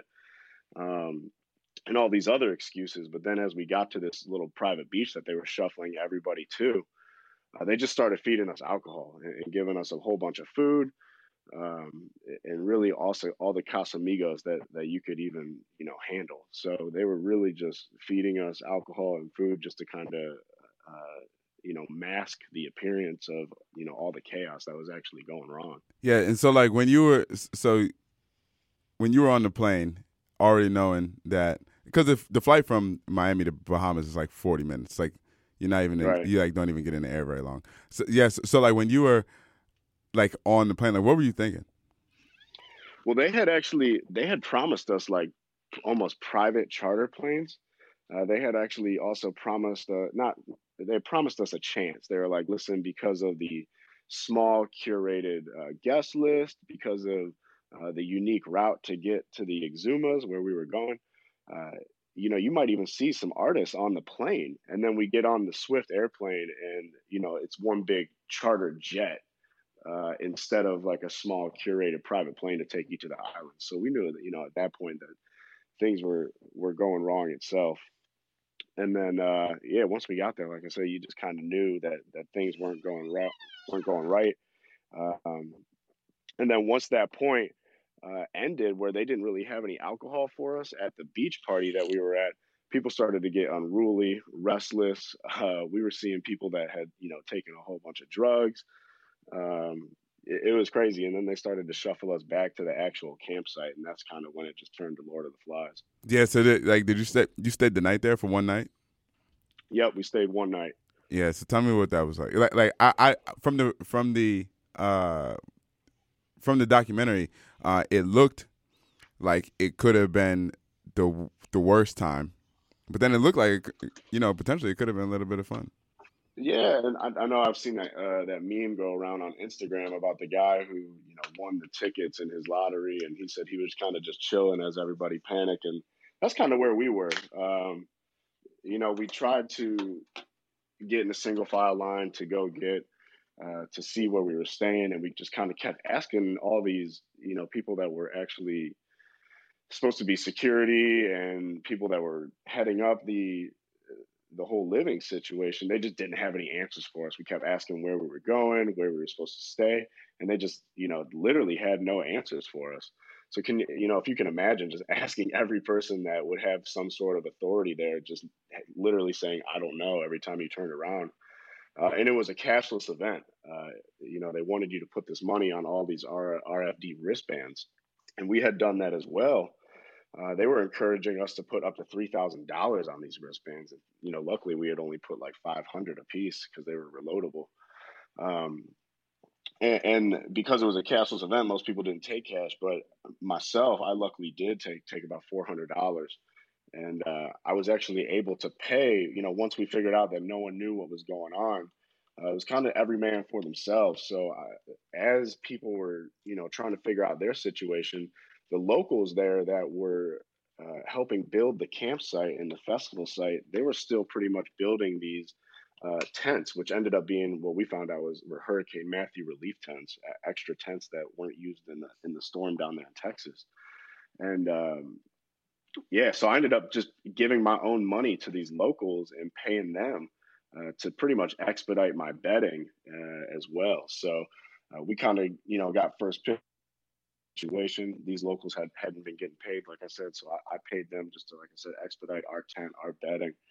Um, and all these other excuses. But then as we got to this little private beach that they were shuffling everybody to, uh, they just started feeding us alcohol and, and giving us a whole bunch of food. Um, and really also all the Casamigos that, that you could even, you know, handle. So they were really just feeding us alcohol and food just to kind of, uh, you know, mask the appearance of, you know, all the chaos that was actually going wrong. Yeah, and so like when you were so when you were on the plane, already knowing that because if the flight from Miami to Bahamas is like forty minutes, like you're not even in, Right. you like don't even get in the air very long. So yes, so like when you were like on the plane, like what were you thinking? Well, they had actually they had promised us like almost private charter planes. Uh, they had actually also promised uh, not they promised us a chance. They were like, listen, because of the small curated uh, guest list, because of uh, the unique route to get to the Exumas where we were going, uh, you know, you might even see some artists on the plane. And then we get on the Swift airplane, and you know, it's one big charter jet. Uh, instead of like a small curated private plane to take you to the island. So we knew that, you know, at that point that things were, were going wrong itself. And then, uh, yeah, once we got there, like I said, you just kind of knew that, that things weren't going right, weren't going right. Uh, um, and then once that point uh, ended where they didn't really have any alcohol for us at the beach party that we were at, people started to get unruly, restless. Uh, we were seeing people that had, you know, taken a whole bunch of drugs. Um, it, it was crazy. And then they started to shuffle us back to the actual campsite. And that's kind of when it just turned to Lord of the Flies. Yeah, so did, like did you stay you stayed the night there for one night? Yep, we stayed one night. Yeah, so tell me what that was like. Like like I, I from the from the uh from the documentary, uh it looked like it could have been the the worst time. But then it looked like, you know, potentially it could have been a little bit of fun. Yeah, and I, I know I've seen that uh, that meme go around on Instagram about the guy who, you know, won the tickets in his lottery, and he said he was kind of just chilling as everybody panicked, and that's kind of where we were. Um, you know, we tried to get in a single file line to go get uh, to see where we were staying, and we just kind of kept asking all these, you know, people that were actually supposed to be security and people that were heading up the the whole living situation. They just didn't have any answers for us. We kept asking where we were going, where we were supposed to stay, and they just, you know, literally had no answers for us. So can you, you know, if you can imagine just asking every person that would have some sort of authority there, just literally saying, I don't know, every time you turned around. Uh, and it was a cashless event. Uh, you know, they wanted you to put this money on all these R- RFD wristbands. And we had done that as well. Uh, they were encouraging us to put up to three thousand dollars on these wristbands. And, you know, luckily we had only put like five hundred a piece because they were reloadable. Um, and, and because it was a cashless event, most people didn't take cash. But myself, I luckily did take, take about four hundred dollars. And uh, I was actually able to pay, you know, once we figured out that no one knew what was going on. Uh, it was kind of every man for themselves. So uh, as people were, you know, trying to figure out their situation, the locals there that were uh, helping build the campsite and the festival site, they were still pretty much building these uh, tents, which ended up being what we found out was were Hurricane Matthew relief tents, uh, extra tents that weren't used in the in the storm down there in Texas. And um, yeah, so I ended up just giving my own money to these locals and paying them uh, to pretty much expedite my bedding uh, as well. So uh, we kind of, you know, got first pick situation. These locals had hadn't been getting paid, like I said, so I, I paid them just to, like I said, expedite our tent, our bedding.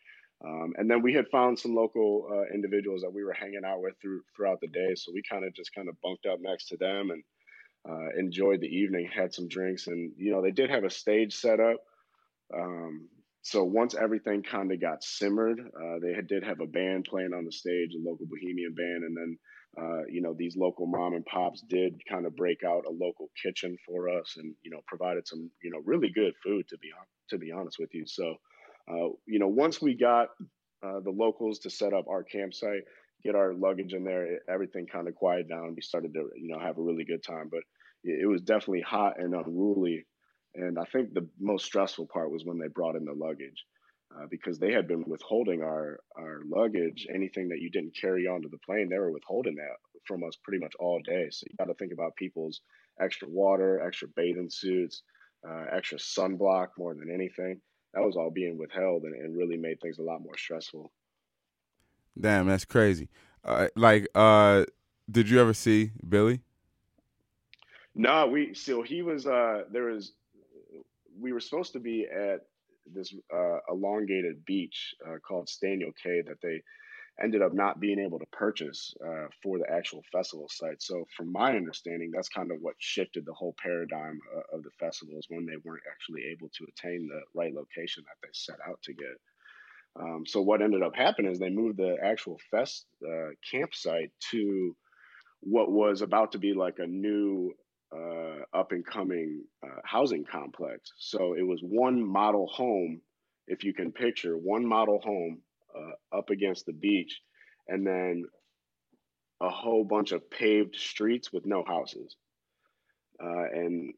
Um, and then we had found some local uh, individuals that we were hanging out with through, throughout the day. So we kind of just kind of bunked up next to them and uh, enjoyed the evening, had some drinks. And, you know, they did have a stage set up. Um, so once everything kind of got simmered, uh, they had, did have a band playing on the stage, a local Bohemian band. And then, uh, you know, these local mom and pops did kind of break out a local kitchen for us and, you know, provided some, you know, really good food, to be, to be honest with you. So, Uh, you know, once we got uh, the locals to set up our campsite, get our luggage in there, it, everything kind of quieted down. We started to, you know, have a really good time. But it, it was definitely hot and unruly. And I think the most stressful part was when they brought in the luggage, uh, because they had been withholding our, our luggage. Anything that you didn't carry onto the plane, they were withholding that from us pretty much all day. So you got to think about people's extra water, extra bathing suits, uh, extra sunblock more than anything. That was all being withheld and, and really made things a lot more stressful. Damn, that's crazy. Uh, like, uh, did you ever see Billy? No, we so he was uh there was we were supposed to be at this uh elongated beach uh, called Staniel Cay that they ended up not being able to purchase uh, for the actual festival site. So from my understanding, that's kind of what shifted the whole paradigm uh, of the festivals when they weren't actually able to attain the right location that they set out to get. Um, so what ended up happening is they moved the actual fest uh, campsite to what was about to be like a new uh, up and coming uh, housing complex. So it was one model home, if you can picture one model home uh, up against the beach, and then a whole bunch of paved streets with no houses. Uh, and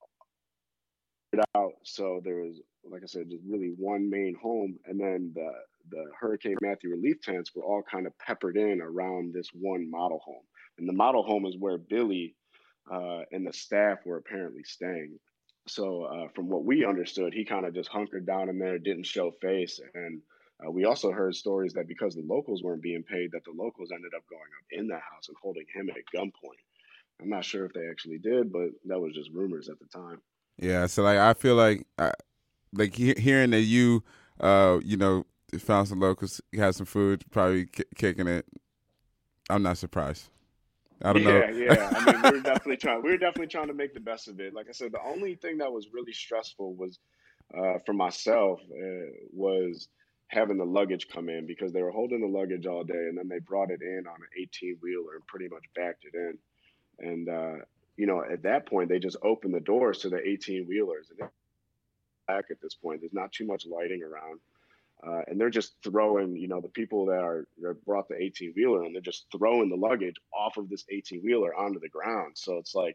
out, so there was, like I said, just really one main home, and then the the Hurricane Matthew relief tents were all kind of peppered in around this one model home. And the model home is where Billy uh, and the staff were apparently staying. So uh, from what we understood, he kind of just hunkered down in there, didn't show face. And uh, we also heard stories that because the locals weren't being paid, that the locals ended up going up in the house and holding him at gunpoint. I'm not sure if they actually did, but that was just rumors at the time. Yeah, so like I feel like, I, like he, hearing that you, uh, you know, found some locals, had some food, probably k- kicking it. I'm not surprised. I don't yeah, know. Yeah, yeah. I mean, we were definitely trying. We were definitely trying to make the best of it. Like I said, the only thing that was really stressful was uh, for myself uh, was having the luggage come in, because they were holding the luggage all day, and then they brought it in on an eighteen wheeler and pretty much backed it in. And uh, you know, at that point, they just opened the doors to the eighteen wheelers, and back at this point, there's not too much lighting around. Uh, and they're just throwing, you know, the people that are that brought the eighteen wheeler, and they're just throwing the luggage off of this eighteen wheeler onto the ground. So it's like,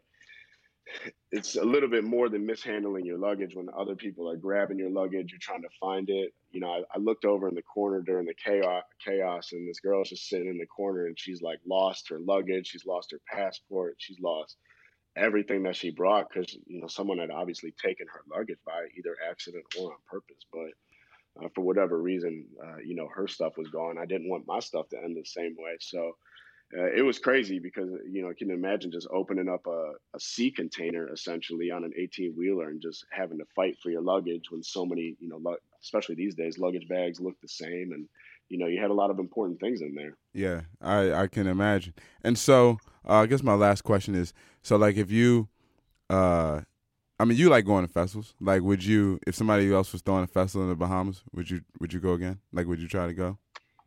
it's a little bit more than mishandling your luggage when other people are grabbing your luggage, you're trying to find it. You know, I, I looked over in the corner during the chaos, chaos, and this girl's just sitting in the corner, and she's like lost her luggage, she's lost her passport, she's lost everything that she brought, because, you know, someone had obviously taken her luggage by either accident or on purpose. But Uh, for whatever reason, uh, you know, her stuff was gone. I didn't want my stuff to end the same way. So uh, it was crazy because, you know, can you imagine just opening up a, a sea container essentially on an eighteen wheeler and just having to fight for your luggage when so many, you know, lu- especially these days, luggage bags look the same. And, you know, you had a lot of important things in there. Yeah, I, I can imagine. And so uh, I guess my last question is, so like if you, uh, I mean, you like going to festivals. Like, would you, if somebody else was throwing a festival in the Bahamas, would you would you go again? Like, would you try to go?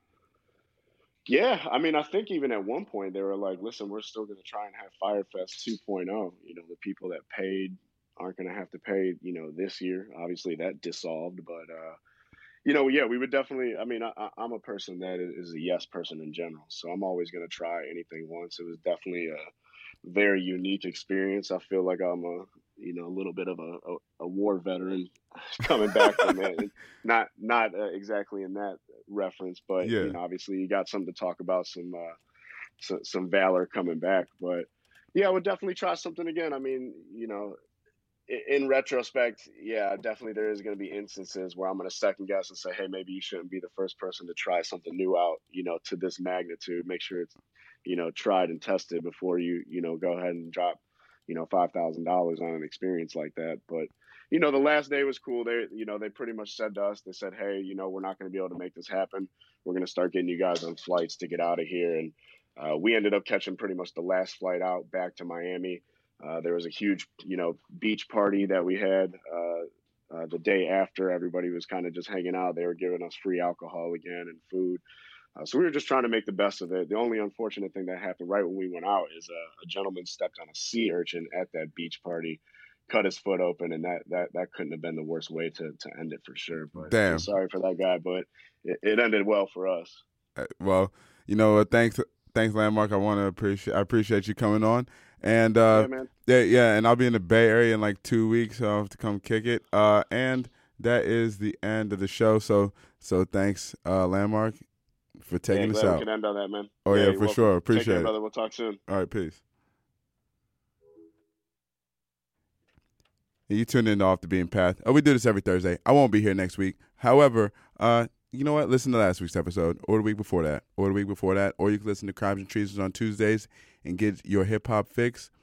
Yeah, I mean, I think even at one point they were like, listen, we're still going to try and have Firefest two point oh. You know, the people that paid aren't going to have to pay, you know, this year. Obviously that dissolved, but, uh, you know, yeah, we would definitely, I mean, I, I'm a person that is a yes person in general. So I'm always going to try anything once. It was definitely a very unique experience. I feel like I'm a, you know, a little bit of a, a, a war veteran coming back from it. Not not uh, exactly in that reference, but yeah. You know, obviously you got something to talk about, some uh, so, some valor coming back. But yeah, I would definitely try something again. I mean, you know, in, in retrospect, yeah, definitely there is going to be instances where I'm going to second guess and say, hey, maybe you shouldn't be the first person to try something new out, you know, to this magnitude. Make sure it's, you know, tried and tested before you, you know, go ahead and drop, you know, five thousand dollars on an experience like that. But you know, the last day was cool. They, you know, they pretty much said to us, they said, hey, you know, we're not going to be able to make this happen. We're going to start getting you guys on flights to get out of here. And uh, we ended up catching pretty much the last flight out back to Miami. Uh, there was a huge, you know, beach party that we had uh, uh, the day after. Everybody was kind of just hanging out. They were giving us free alcohol again and food. Uh, so we were just trying to make the best of it. The only unfortunate thing that happened right when we went out is a, a gentleman stepped on a sea urchin at that beach party, cut his foot open, and that that, that couldn't have been the worst way to, to end it for sure. But Damn. I'm sorry for that guy, but it, it ended well for us. Uh, well, you know, uh, thanks, thanks, Landmark. I want to appreciate, I appreciate you coming on, and uh, Yeah, man. yeah, yeah, and I'll be in the Bay Area in like two weeks, so I'll have to come kick it. Uh, and that is the end of the show. So, so thanks, uh, Landmark, for taking yeah, us glad out. We can end on that, man. Oh yeah, you're for welcome. sure. Take Appreciate care, it, brother. We'll talk soon. All right, peace. You tuned in to Off the Beaten Path. Oh, we do this every Thursday. I won't be here next week. However, uh, you know what? Listen to last week's episode, or the week before that, or the week before that, or you can listen to Crimes and Treasons on Tuesdays and get your hip hop fix.